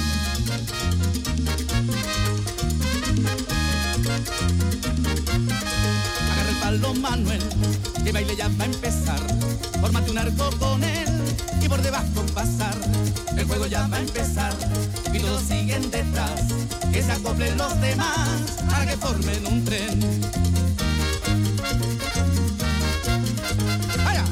Agarra el palo, Manuel, que baile ya va a empezar. Fórmate un arco con él y por debajo pasar. El juego ya va a empezar y todos siguen detrás. Que se acoplen los demás para que formen un tren. ¡Vaya!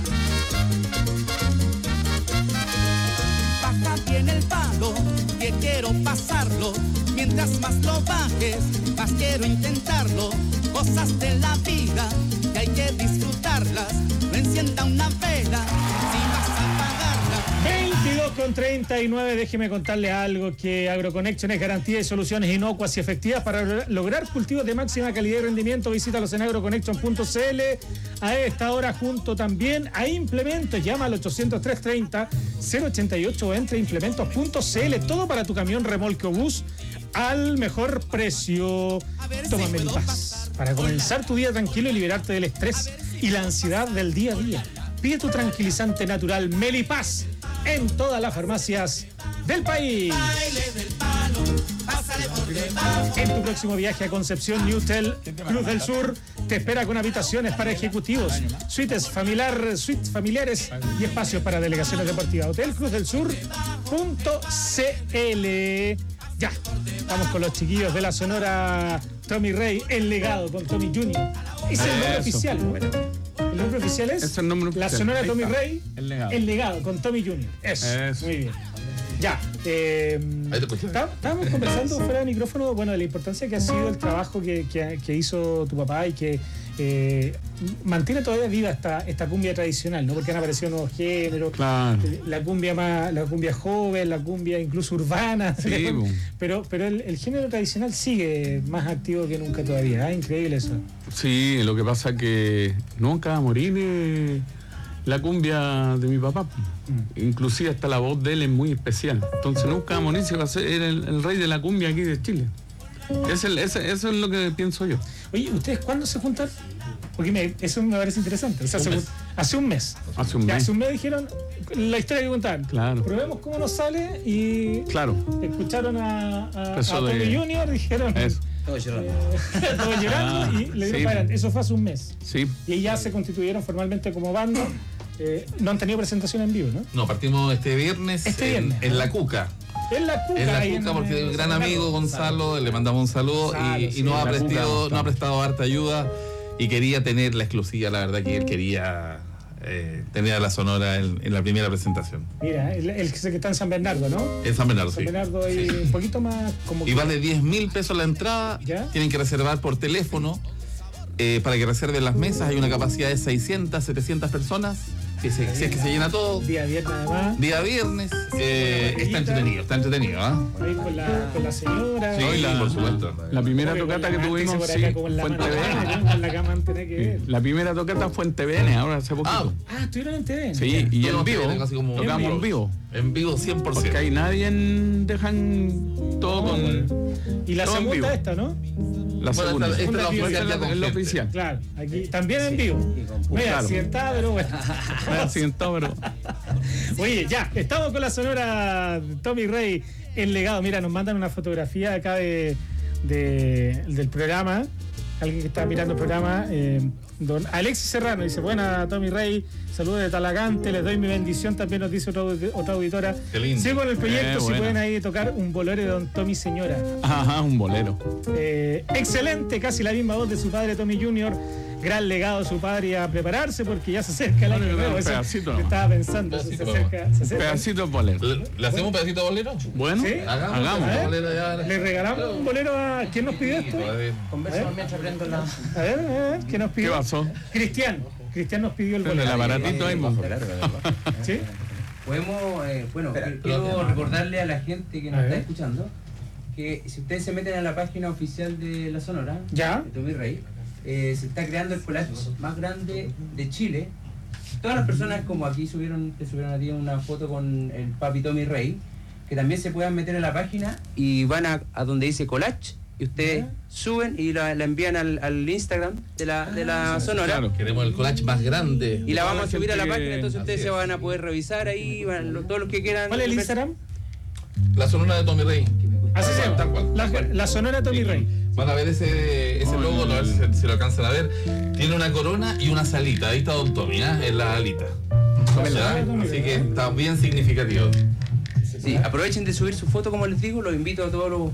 Baja bien el palo, que quiero pasarlo. Mientras más lo bajes, más quiero intentarlo. Cosas de la vida que hay que disfrutarlas. No encienda una vela si vas a apagarla. veintidós con treinta y nueve, déjeme contarle algo, que AgroConnection es garantía y soluciones inocuas y efectivas para lograr cultivos de máxima calidad y rendimiento. Visítalos en agroconnection punto c l. A esta hora junto también a Implementos. Llama al ochocientos tres treinta cero ochenta y ocho o entre implementos punto c l. Todo para tu camión, remolque o bus al mejor precio. Toma Melipaz para comenzar tu día tranquilo y liberarte del estrés y la ansiedad del día a día. Pide tu tranquilizante natural Melipaz en todas las farmacias del país. En tu próximo viaje a Concepción, Newtel Cruz del Sur te espera con habitaciones para ejecutivos, suites familiar, suites familiares y espacios para delegaciones deportivas. Hotel Cruz del Sur punto c l. Ya, vamos con los chiquillos de la Sonora Tommy Rey, El Legado con Tommy junior Es el nombre oficial. Bueno, el nombre oficial es, es el nombre oficial. La Sonora Tommy Rey, El Legado. El Legado con Tommy junior Eso, Eso. Muy bien. Ya, eh, estábamos conversando fuera de micrófono, bueno, de la importancia que ha sido el trabajo que, que, que hizo tu papá y que eh, mantiene todavía viva esta, esta cumbia tradicional, ¿no? Porque han aparecido nuevos géneros, claro. la cumbia más, la cumbia joven, la cumbia incluso urbana, sí, pero, pero el, el género tradicional sigue más activo que nunca todavía, ¿eh? Increíble eso. Sí, lo que pasa es que nunca va a morir eh, la cumbia de mi papá. Mm. Inclusive hasta la voz de él es muy especial. Entonces nunca va a morir, se va a ser el, el rey de la cumbia aquí de Chile. Es el, ese, eso es lo que pienso yo. Oye, ¿ustedes cuándo se juntan? Porque me, eso me parece interesante. O sea, un se, hace un mes. Hace un ya, mes. Hace un mes dijeron la historia que contaban. Claro. Probemos cómo nos sale y claro. escucharon a, a, a Tommy de... junior dijeron... Eso. Todo llorando. Eh, todo llorando ah, y le dieron sí. para adelante. Eso fue hace un mes. Sí. Y ya se constituyeron formalmente como banda. Eh, no han tenido presentación en vivo, ¿no? No, partimos este viernes, este viernes en, en La Cuca. En La Cuca. En La Cuca, en, porque un gran amigo Gonzalo, le mandamos un saludo Gonzalo, y, y sí, nos, ha prestado, nos ha prestado harta ayuda y quería tener la exclusiva, la verdad que él quería eh, tener a la Sonora en, en la primera presentación. Mira, el, el que está en San Bernardo, ¿no? En San Bernardo, San sí. Bernardo y sí. un poquito más como... Y que... vale diez mil pesos la entrada, ¿ya? Tienen que reservar por teléfono eh, para que reserven las mesas, hay una capacidad de seiscientas, setecientas personas. que se, si es que se llena todo. Día viernes además. Día viernes. Eh, está entretenido, está entretenido, ¿ah? ¿eh? Ahí con la, con la señora. Sí, la, por supuesto. La primera tocata que tuvimos sí, fue en T V N. La, cama que ver. La primera tocata fue en T V N, ahora hace poquito. Ah, ah estuvieron en T V N. Sí, y en vivo. Como tocamos en vivo. En vivo cien por ciento. Porque ahí nadie dejan todo con. Y la segunda esta, ¿no? La segunda. Esta, esta, esta es la, la, la oficial. Claro, aquí también en vivo. Me claro. accidentado, pero bueno. Me accidentado, pero. Oye, ya, estamos con la sonora Tommy Rey, el legado. Mira, nos mandan una fotografía acá de, de del programa. Alguien que está mirando el programa, eh, don Alexis Serrano, dice, buena Tommy Rey, saludos de Talagante, les doy mi bendición, también nos dice otra, otra auditora. Qué lindo. Sigo con el proyecto, eh, si buena. pueden ahí tocar un bolero de don Tommy Señora. Ajá, un bolero. Eh, excelente, casi la misma voz de su padre Tommy junior Gran legado de su padre a prepararse porque ya se acerca el año no, nuevo. Un Eso pedacito que estaba pensando, eso se acerca, se acerca. Pedacito de bolero. ¿Le, ¿Le hacemos un pedacito de bolero? Bueno, ¿sí? Hagamos. hagamos. A ver, ya, ¿Le regalamos un bolero a quién nos pidió esto? Conversamos mientras prendo la. A ver, a ver, ¿qué nos pidió? ¿Qué pasó? Cristian. Cristian nos pidió el bolero. El aparatito ahí, bajo, claro, claro. ¿Sí? Podemos, eh, bueno, Espera, quiero recordarle a la gente que nos A está ver. escuchando que si ustedes se meten a la página oficial de La Sonora, ¿ya? de Tommy Rey, eh, se está creando el collage más grande de Chile. Todas las personas, como aquí subieron, te subieron a ti una foto con el papi Tommy Rey, que también se puedan meter en la página y van a, a donde dice collage y ustedes suben y la, la envían al, al Instagram de la, de la Sonora. Claro, queremos el collage más grande. Y la vamos a subir a la que- página, entonces ustedes Así se es. van a poder revisar ahí, van, lo- todos los que quieran. ¿Cuál es el Instagram? La sonora de Tommy Rey. Así se llama. Tal cual. La, la sonora Tommy Sí. Rey. Van a ver ese, ese logo, a ver si, se- si lo alcanzan a ver. Tiene una corona y una salita. Ahí está Don Tommy, ¿eh? En la alita. ¿Ya? Así que está bien significativo. Sí, aprovechen de subir su foto, como les digo, los invito a todos los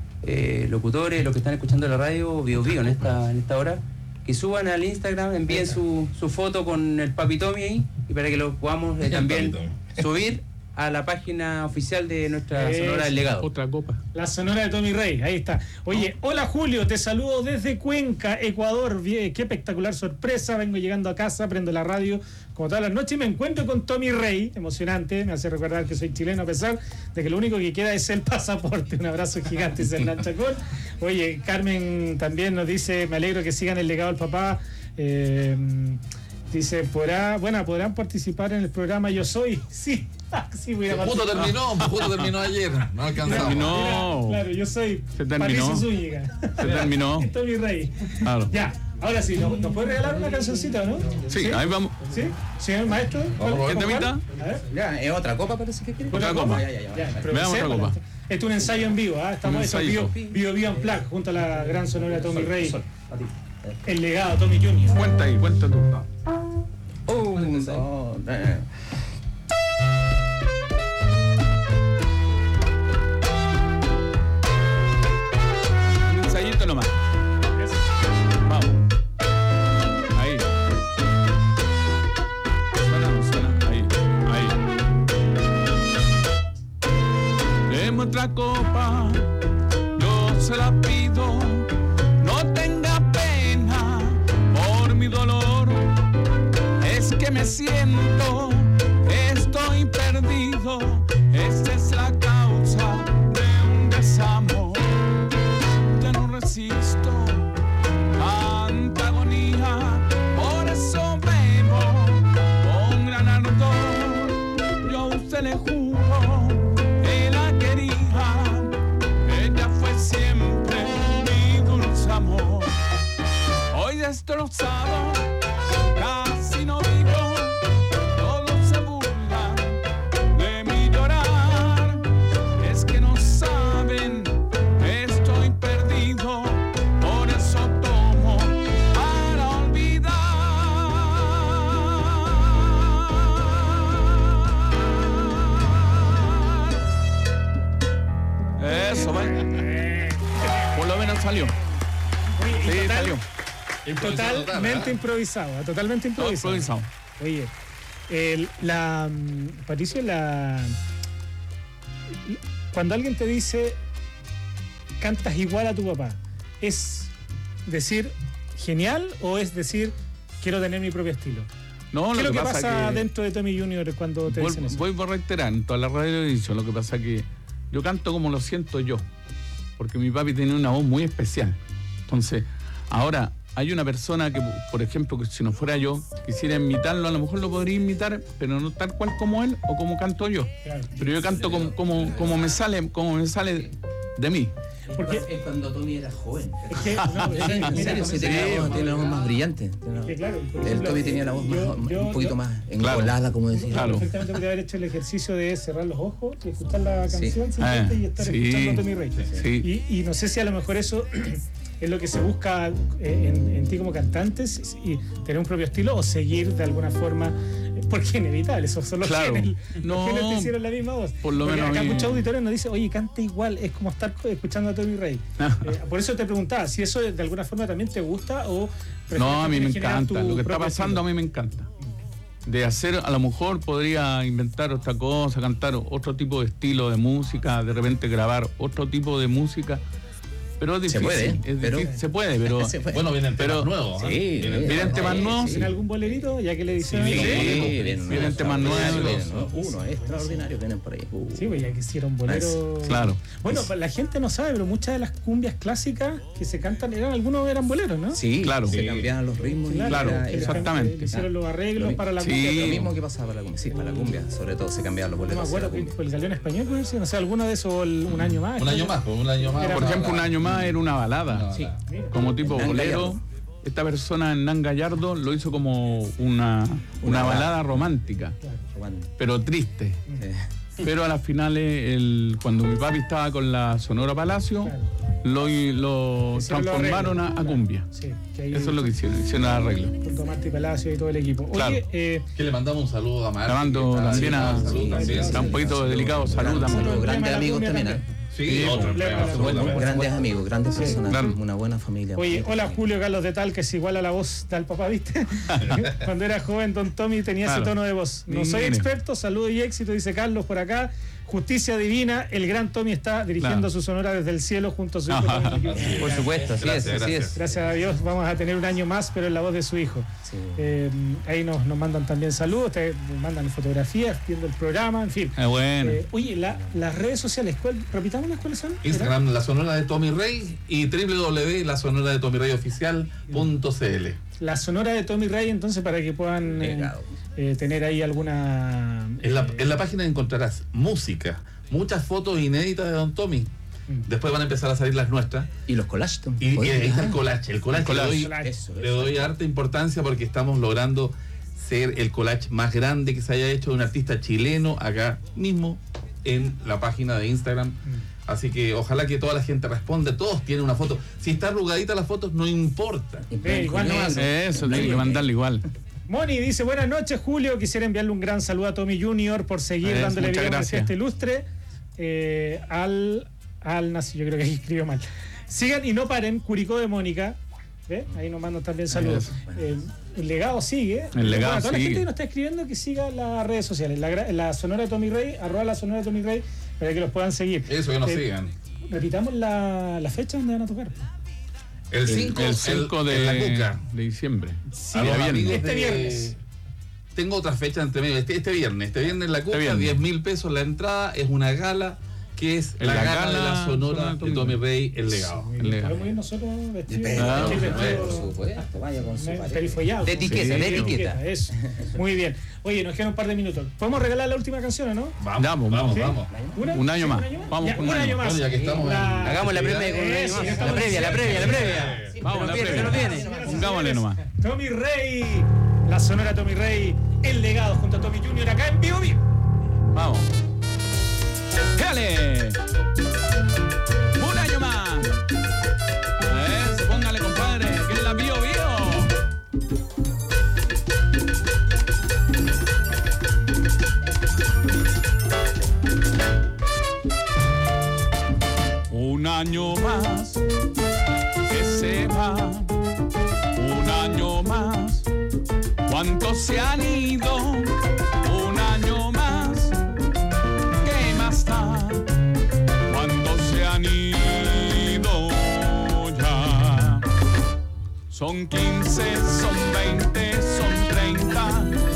eh, locutores, los que están escuchando la radio Bio Bio en esta, en esta hora, que suban al Instagram, envíen su, su foto con el papi Tommy ahí, y para que lo podamos eh, también subir a la página oficial de nuestra Eso. Sonora del Legado. Otra copa. La sonora de Tommy Rey, ahí está. Oye, hola Julio, te saludo desde Cuenca, Ecuador. Bien, qué espectacular sorpresa. Vengo llegando a casa, prendo la radio como todas las noches y me encuentro con Tommy Rey. Emocionante, me hace recordar que soy chileno a pesar de que lo único que queda es el pasaporte. Un abrazo gigante, Hernán Chacón. Oye, Carmen también nos dice, me alegro que sigan el legado del papá. Eh, dice, ¿podrá, bueno, ¿podrán participar en el programa Yo Soy? Sí. Sí, voy a Justo participar. terminó, justo terminó ayer. No alcanzamos. Terminó. Mira, claro, yo soy Se terminó. Patricio Zúñiga. Se terminó. Tommy Rey. Claro. Ya, ahora sí, ¿nos, ¿nos puede regalar una cancioncita o no? Sí, ahí vamos. ¿Sí? Señor maestro. ¿Qué temita? A ver. Ya, es otra copa, parece que quiere. Otra copa. Ya, ya, ya. Ya, pero Veamos otra sépala. copa. Esto es un ensayo en vivo, ¿ah? Estamos Un eso, ensayo. Bio, Bio Bio Unplugged, junto a la gran sonora Tommy Rey. El legado, Tommy junior Cuenta ahí, cuenta tú. Oh, no, eh. Un ensayito nomás. Vamos. Ahí. Suena, no suena. Ahí, ahí. Deme otra copa, yo se la pido. No tenga pena por mi dolor. Es que me siento, estoy perdido. Esa es la causa de un desamor. Ya no resisto tanta agonía, por eso bebo con gran ardor. Yo a usted le juro que la quería, ella fue siempre mi dulce amor. Hoy destrozado, casi no vivo, todos se burlan de mi llorar. Es que no saben, estoy perdido, por eso tomo para olvidar. Eso, va. Por lo menos salió. Oye, y Sí, total- salió. Totalmente improvisado, ¿ah? Totalmente Todo improvisado. improvisado. Oye, el- la mm, Patricio, la cuando alguien te dice cantas igual a tu papá, ¿es decir genial o es decir quiero tener mi propio estilo? No, ¿Qué es lo que pasa, pasa que dentro de Tommy Junior cuando te Voy, dicen eso? voy a reiterar, en toda la radio he dicho, lo que pasa es que yo canto como lo siento yo, porque mi papi tenía una voz muy especial. Entonces, ahora hay una persona que, por ejemplo, que si no fuera yo, quisiera imitarlo, a lo mejor lo podría imitar, pero no tal cual como él o como canto yo. Claro. Pero yo canto como, como, como me sale, como me sale de mí. Porque es cuando Tommy era joven. Es que, no, es en serio, sí, tenía la voz, tiene la voz más brillante. Que claro, el ejemplo, Tommy tenía la voz yo, más, yo, un poquito yo, más engolada, claro, como decía. Claro. Perfectamente podría haber hecho el ejercicio de cerrar los ojos y escuchar la canción sí. ah, y estar sí. escuchando a Tommy Rey. Sí. Y, y no sé si a lo mejor eso es lo que se busca en, en ti como cantantes, y tener un propio estilo o seguir de alguna forma, porque es inevitable, esos son los claro. genes, no, los genes te hicieron la misma voz. Por lo porque menos acá mí... muchos auditores nos dicen, oye, canta igual, es como estar escuchando a Tommy Rey. eh, por eso te preguntaba, si eso de alguna forma también te gusta o... No, a mí me encanta, lo que está pasando estilo. A mí me encanta. De hacer, a lo mejor podría inventar otra cosa, cantar otro tipo de estilo de música, de repente grabar otro tipo de música. Pero es difícil. Se puede, es pero, difícil, se puede, pero se puede. Bueno, vienen temas nuevos. Sí, ¿eh? vienen, vienen temas sí, nuevos. ¿Tiene algún bolerito? Ya que le dicen. Sí, sí, sí, vienen, vienen temas nuevos. Uno extraordinario vienen por ahí. Uh, sí, pues ya que hicieron boleros. Claro. Bueno, la gente no sabe, pero muchas de las cumbias clásicas que se cantan, eran algunos eran boleros, ¿no? Sí, claro. Se cambiaban los ritmos. Claro, claro era, exactamente. Le hicieron los arreglos lo, para la sí, cumbia. Lo mismo que pasaba para la cumbia. Sí, para la cumbia, sobre todo se cambiaban los boleros. No me acuerdo que fue el Galeón Español, no sé, alguno de esos un año más. Un año más, un año más. Por ejemplo, un año más era una balada. Sí. Como tipo Nan bolero. Gallardo. Esta persona, Nan Gallardo, lo hizo como una, una, una balada romántica, claro. pero triste. Sí. Pero a las finales, el, cuando mi papi estaba con la Sonora Palacio, claro. lo, lo transformaron a, a cumbia. Sí, que ahí eso es lo que hicieron, hicieron el arreglo. Junto a Marti Palacio y todo el equipo. Oye, claro. eh, que le mandamos un saludo a Marti. Le mando también a, a un poquito delicado, salud también. Grandes amigos también. Sí, sí, otro problema, bueno, grandes amigos, grandes sí, personas, claro. Una buena familia. Oye, hola Julio Carlos de Tal, que es igual a la voz del papá, ¿viste? Cuando era joven, don Tommy tenía claro. ese tono de voz. No soy experto, saludo y éxito, dice Carlos por acá. Justicia divina, el gran Tommy está dirigiendo claro. su Sonora desde el cielo junto a su hijo. Por supuesto, así gracias, es, así gracias. es. Gracias a Dios vamos a tener un año más, pero en la voz de su hijo. Sí. Eh, ahí nos, nos mandan también saludos, te mandan fotografías, viendo el programa, en fin. Eh, bueno. eh, oye, la, las redes sociales, ¿cuál, repitamos las cuáles son? Instagram, ¿Era? La Sonora de Tommy Rey y doble u doble u doble u punto la sonora de tommy rey oficial punto c l. La Sonora de Tommy Rey, entonces, para que puedan eh, eh, tener ahí alguna... En la, en la página encontrarás música, muchas fotos inéditas de don Tommy. Mm. Después van a empezar a salir las nuestras. Y los collages. Y, y ahí está el collage. El collage, el collage. Le doy, eso, le doy eso. harta importancia porque estamos logrando ser el collage más grande que se haya hecho de un artista chileno acá mismo en la página de Instagram. Mm. Así que ojalá que toda la gente responda. Todos tienen una foto. Si está arrugadita las fotos, no importa. Eh, igual no hace. Eso, tiene que mandarle igual. Moni dice, buenas noches Julio, quisiera enviarle un gran saludo a Tommy Junior por seguir es, dándole vida a este ilustre eh, al, al nazi, yo creo que ahí escribió mal. Sigan y no paren, Curicó de Mónica, ¿ve? Ahí nos mandan también saludos. Eh, el legado sigue. El legado bueno, toda sigue. la gente que nos está escribiendo que siga las redes sociales, la, la Sonora de Tommy Rey, arroba la Sonora de Tommy Rey, para que los puedan seguir. Eso, que nos eh, sigan. Repitamos la, la fecha donde van a tocar. El cinco, el cinco de, la Cuca. de diciembre. Sí, a los amigos este de, viernes. Tengo otra fecha entre medio. Este, este viernes. Este viernes en la Cuca, este diez mil pesos la entrada. Es una gala que es la, la gala, gala de la Sonora de Tommy Rey, el legado. Sí, el legado. Muy bien nosotros vestidos. Ah, por supuesto, vaya con su perifollado. De etiqueta, sí, de etiqueta. Eso. Muy bien. Oye, nos quedan un par de minutos. ¿Podemos regalar la última canción o no? Vamos, vamos, vamos. ¿Sí? vamos. ¿Una? Un año más. Vamos ya, con un año más. Bueno, ya que estamos la... en... Hagamos la previa, Eso, la previa, la previa, la previa. Vamos, la previa. Se nos viene. Pongámosle nomás. Tommy Rey, la Sonora Tommy Rey, el legado junto a Tommy Junior acá en Vivo Vivo. Vamos. ¡Dale! Un año más. Eso, póngale, compadre, que es la Bio Bio. Un año más que se va, un año más. ¿Cuántos se han ido? Un año más. ¿Qué más da? ¿Cuántos se han ido ya? Son quince, son veinte, son treinta.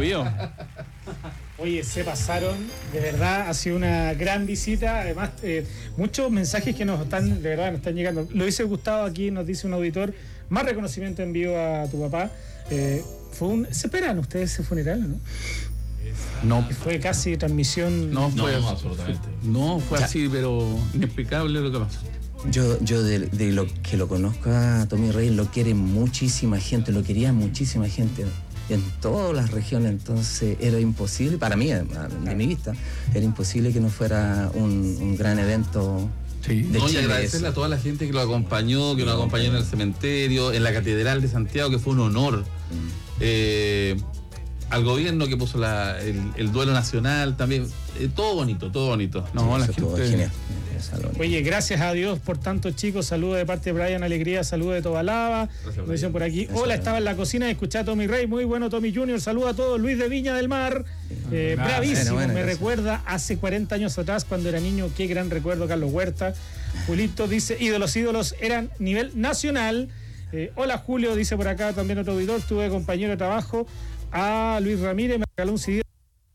Bio. Oye, se pasaron, de verdad, ha sido una gran visita. Además, eh, muchos mensajes que nos están, de verdad, nos están llegando. Lo dice Gustavo aquí, nos dice un auditor, más reconocimiento en vivo a tu papá. Eh, fue un, ¿Se esperan ustedes ese funeral, no? No. Fue casi transmisión. No fue, no, no, absolutamente. No fue así, pero inexplicable lo que pasó. Yo, yo de, de lo que lo conozco a Tommy Rey, lo quiere muchísima gente, lo quería muchísima gente en todas las regiones, entonces era imposible, para mí, de mi vista, era imposible que no fuera un, un gran evento. Sí. De no, Chile, y agradecerle eso. a toda la gente que lo acompañó, que lo acompañó en el cementerio, en la Catedral de Santiago, que fue un honor. Mm. Eh, al gobierno que puso la, el, el duelo nacional también. Eh, todo bonito, todo bonito. No, sí, la gente... todo genial. Oye, gracias a Dios por tantos chicos. Saludos de parte de Brian Alegría, saludos de Tobalaba. Me dicen por aquí. Hola, estaba en la cocina y escuché a Tommy Rey. Muy bueno, Tommy junior Saludos a todos. Luis de Viña del Mar. Eh, ah, bravísimo. Bueno, bueno, me gracias. Recuerda hace cuarenta años atrás cuando era niño. Qué gran recuerdo, Carlos Huerta. Julito dice, ídolos, ídolos eran nivel nacional. Eh, hola, Julio, dice por acá también otro auditor. Tuve compañero de trabajo a Luis Ramírez. Me regaló un C D.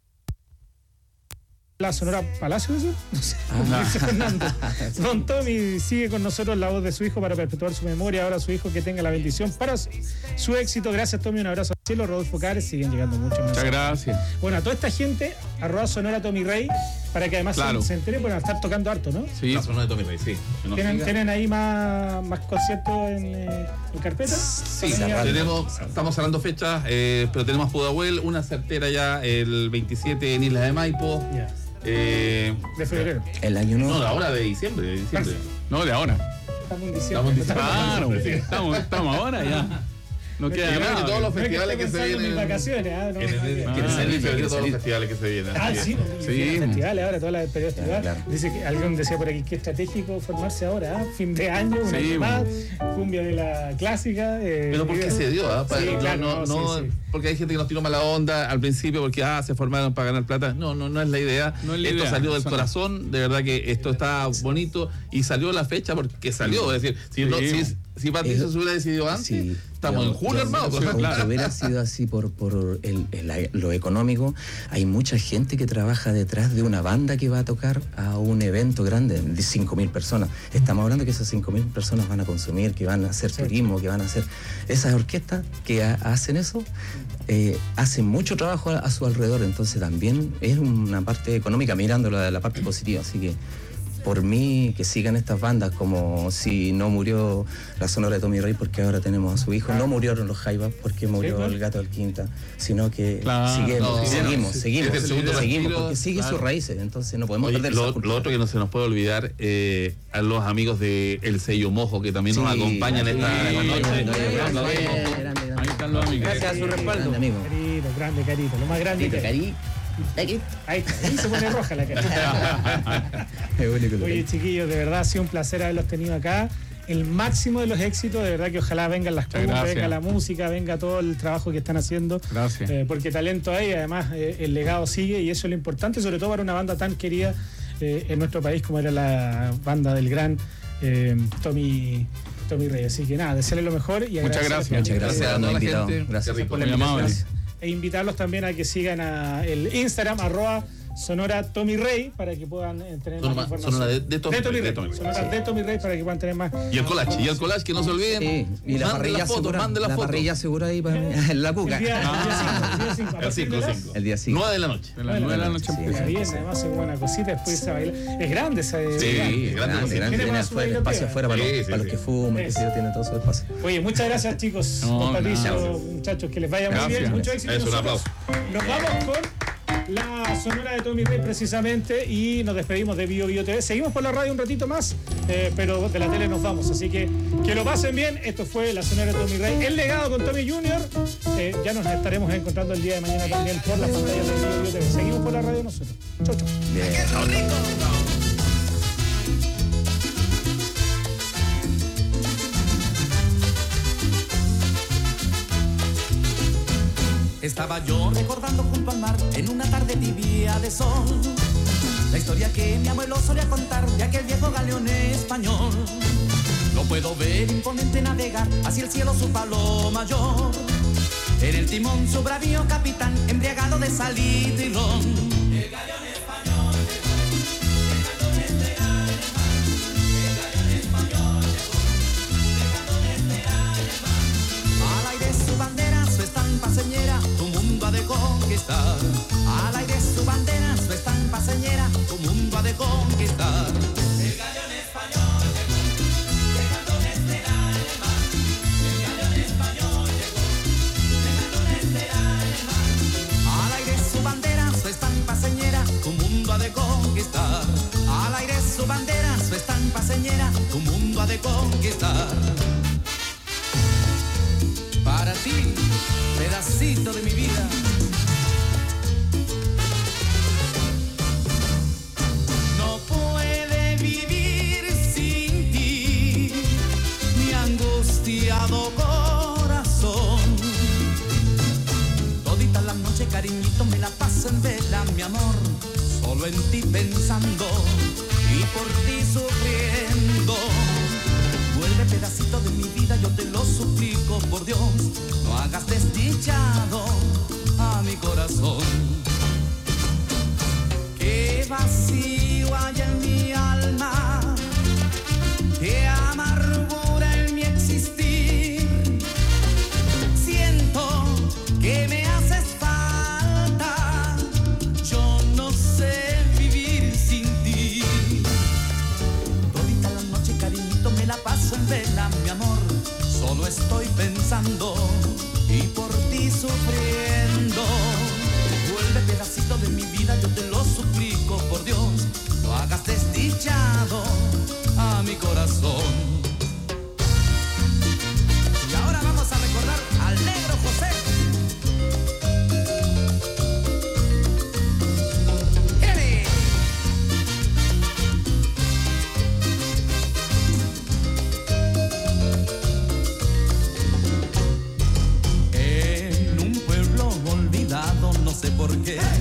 La Sonora Palacio, ¿eso? No sé, como dice Fernando. Don Tommy sigue con nosotros la voz de su hijo para perpetuar su memoria. Ahora su hijo que tenga la bendición para su, su éxito. Gracias, Tommy. Un abrazo al cielo. Rodolfo Cares, siguen llegando muchos mensajes. Muchas gracias. Bueno, a toda esta gente, arroba Sonora Tommy Rey, para que además claro. se, se entere, puedan estar tocando harto, ¿no? Sí, la Sonora de Tommy Rey, sí. ¿Tienen, ¿Tienen ahí más, más conciertos en, eh, en carpeta? Sí, tenemos, estamos cerrando fechas, eh, pero tenemos Pudahuel, una certera ya el veintisiete en Isla de Maipo. Yeah. Eh, de febrero. El año nuevo. No, de ahora de diciembre, de diciembre. No, de ahora. Estamos en diciembre. Estamos en diciembre. Claro, estamos, estamos ahora ya. No queda yo nada. creo que todos los festivales que, que se vienen. En vacaciones, ¿ah? No, en el, ah, que salir, salir, todos los festivales que se vienen. Ah, sí, sí. Los festivales ahora, toda la periodo estival. Claro. Dice que alguien decía por aquí que estratégico formarse ahora, ¿ah? Fin de año, un sí, año más, cumbia de la clásica. Eh, Pero ¿por qué se dio? ¿Ah? Sí, no, claro, no, no, no sí, sí. Porque hay gente que nos tiró mala onda al principio porque ah, se formaron para ganar plata. No, no, no es la idea. No es la esto idea. salió del Eso corazón, de verdad que esto está bonito y salió la fecha porque salió. Es decir, si, sí. no, si, si Patricio se hubiera decidido antes, sí. estamos yo, en julio, yo, hermano. Yo, Pues, claro. Si hubiera sido así por, por el, el, lo económico, hay mucha gente que trabaja detrás de una banda que va a tocar a un evento grande de cinco mil personas. Estamos hablando que esas cinco mil personas van a consumir, que van a hacer sí. turismo, que van a hacer... Esas orquestas que a, hacen eso, eh, hacen mucho trabajo a, a su alrededor, entonces también es una parte económica mirándolo de la parte positiva, así que por mí que sigan estas bandas como si no murió la Sonora de Tommy Rey porque ahora tenemos a su hijo, no murieron los Jaivas porque murió sí, ¿no? el Gato del Quinta, sino que claro, sigue, no, seguimos, sí, seguimos, sí, seguimos, seguimos retiro, porque sigue claro. sus raíces, entonces no podemos Oye, perder lo, esa lo otro que no se nos puede olvidar, eh, a los amigos de El Sello Mojo que también sí, nos acompañan sí, esta sí, noche. Ahí están los amigos. Gracias a su respaldo. Grande, amigo. Carito, grande Carito, lo más grande que Carito. Ahí, ahí se pone roja la cara. Oye, chiquillos, de verdad ha sido un placer haberlos tenido acá. El máximo de los éxitos, de verdad que ojalá vengan las cumbias, venga la música, venga todo el trabajo que están haciendo. Gracias. Eh, porque talento hay, además eh, el legado sigue y eso es lo importante, sobre todo para una banda tan querida eh, en nuestro país como era la banda del gran eh, Tommy, Tommy Rey. Así que nada, desearle lo mejor y muchas gracias. Muchas gracias a toda la gente. Gracias por la invitación. E invitarlos también a que sigan a el Instagram, arroba Sonora Tommy Rey, para que puedan tener Sonora, más información. Sonora de, de, Tommy, de Tommy Rey. de Tommy Rey. Sonora sí. de Tommy Rey, para que puedan tener más. Y el collage, y el collage, que no se olviden. Sí. Y la parrilla segura, mande la, la foto. parrilla segura ahí para en la cuca. El día cinco. El cinco, El día cinco. nueve de la noche. De las nueve de la noche empieza. Bien, además es buena cosita, después se baila. Es grande esa. Sí, es grande, grande. Tiene espacio afuera para, sí, los, sí, para sí. los que fuman, que se tiene todo su espacio. Oye, muchas gracias, chicos. Don Patricio, muchachos, que les vaya muy bien. Mucho éxito. Es un aplauso. Nos vamos con la Sonora de Tommy Rey precisamente y nos despedimos de Bio Bio T V. Seguimos por la radio un ratito más, eh, pero de la tele nos vamos, así que que lo pasen bien. Esto fue la Sonora de Tommy Rey, el legado con Tommy junior Eh, ya nos estaremos encontrando el día de mañana también por las pantallas de Bio Bio T V. Seguimos por la radio nosotros. Chau, chau. Bien. Estaba yo recordando junto al mar en una tarde tibia de sol la historia que mi abuelo solía contar de aquel viejo galeón español. Lo puedo ver imponente navegar hacia el cielo su palo mayor. En el timón su bravío capitán, embriagado de salida y ron. El galeón español llegó, dejando de esperar el mar. El galeón español llegó, dejando de esperar el mar. Al aire su bandera, su estampa señera, tu mundo ha de conquistar. Al aire su bandera, su estampa señera, tu mundo ha de conquistar. El galeón español llegó, dejando de esperar el mar. El galeón español llegó, dejando de esperar el mar. Al aire su bandera, su estampa señera, tu mundo ha de conquistar. Al aire su bandera, su estampa señera, tu mundo ha de conquistar. Para ti, pedacito de mi vida. No puede vivir sin ti mi angustiado corazón. Todita la noche, cariñito, me la paso en vela, mi amor, solo en ti pensando y por ti sufriendo. Vuelve pedacito de mi vida, yo te lo suplico, por Dios, no hagas desdichado a mi corazón. Qué vacío hay en mi alma, qué amargura en mi existir. Siento que me haces falta, yo no sé vivir sin ti. Todita la noche, cariñito, me la paso en vela, mi amor, solo estoy pensando y por ti sufriendo. Vuelve pedacito de mi vida, yo te lo suplico, por Dios, no hagas desdichado a mi corazón. Y ahora vamos a recordar al negro José. ¿Por qué?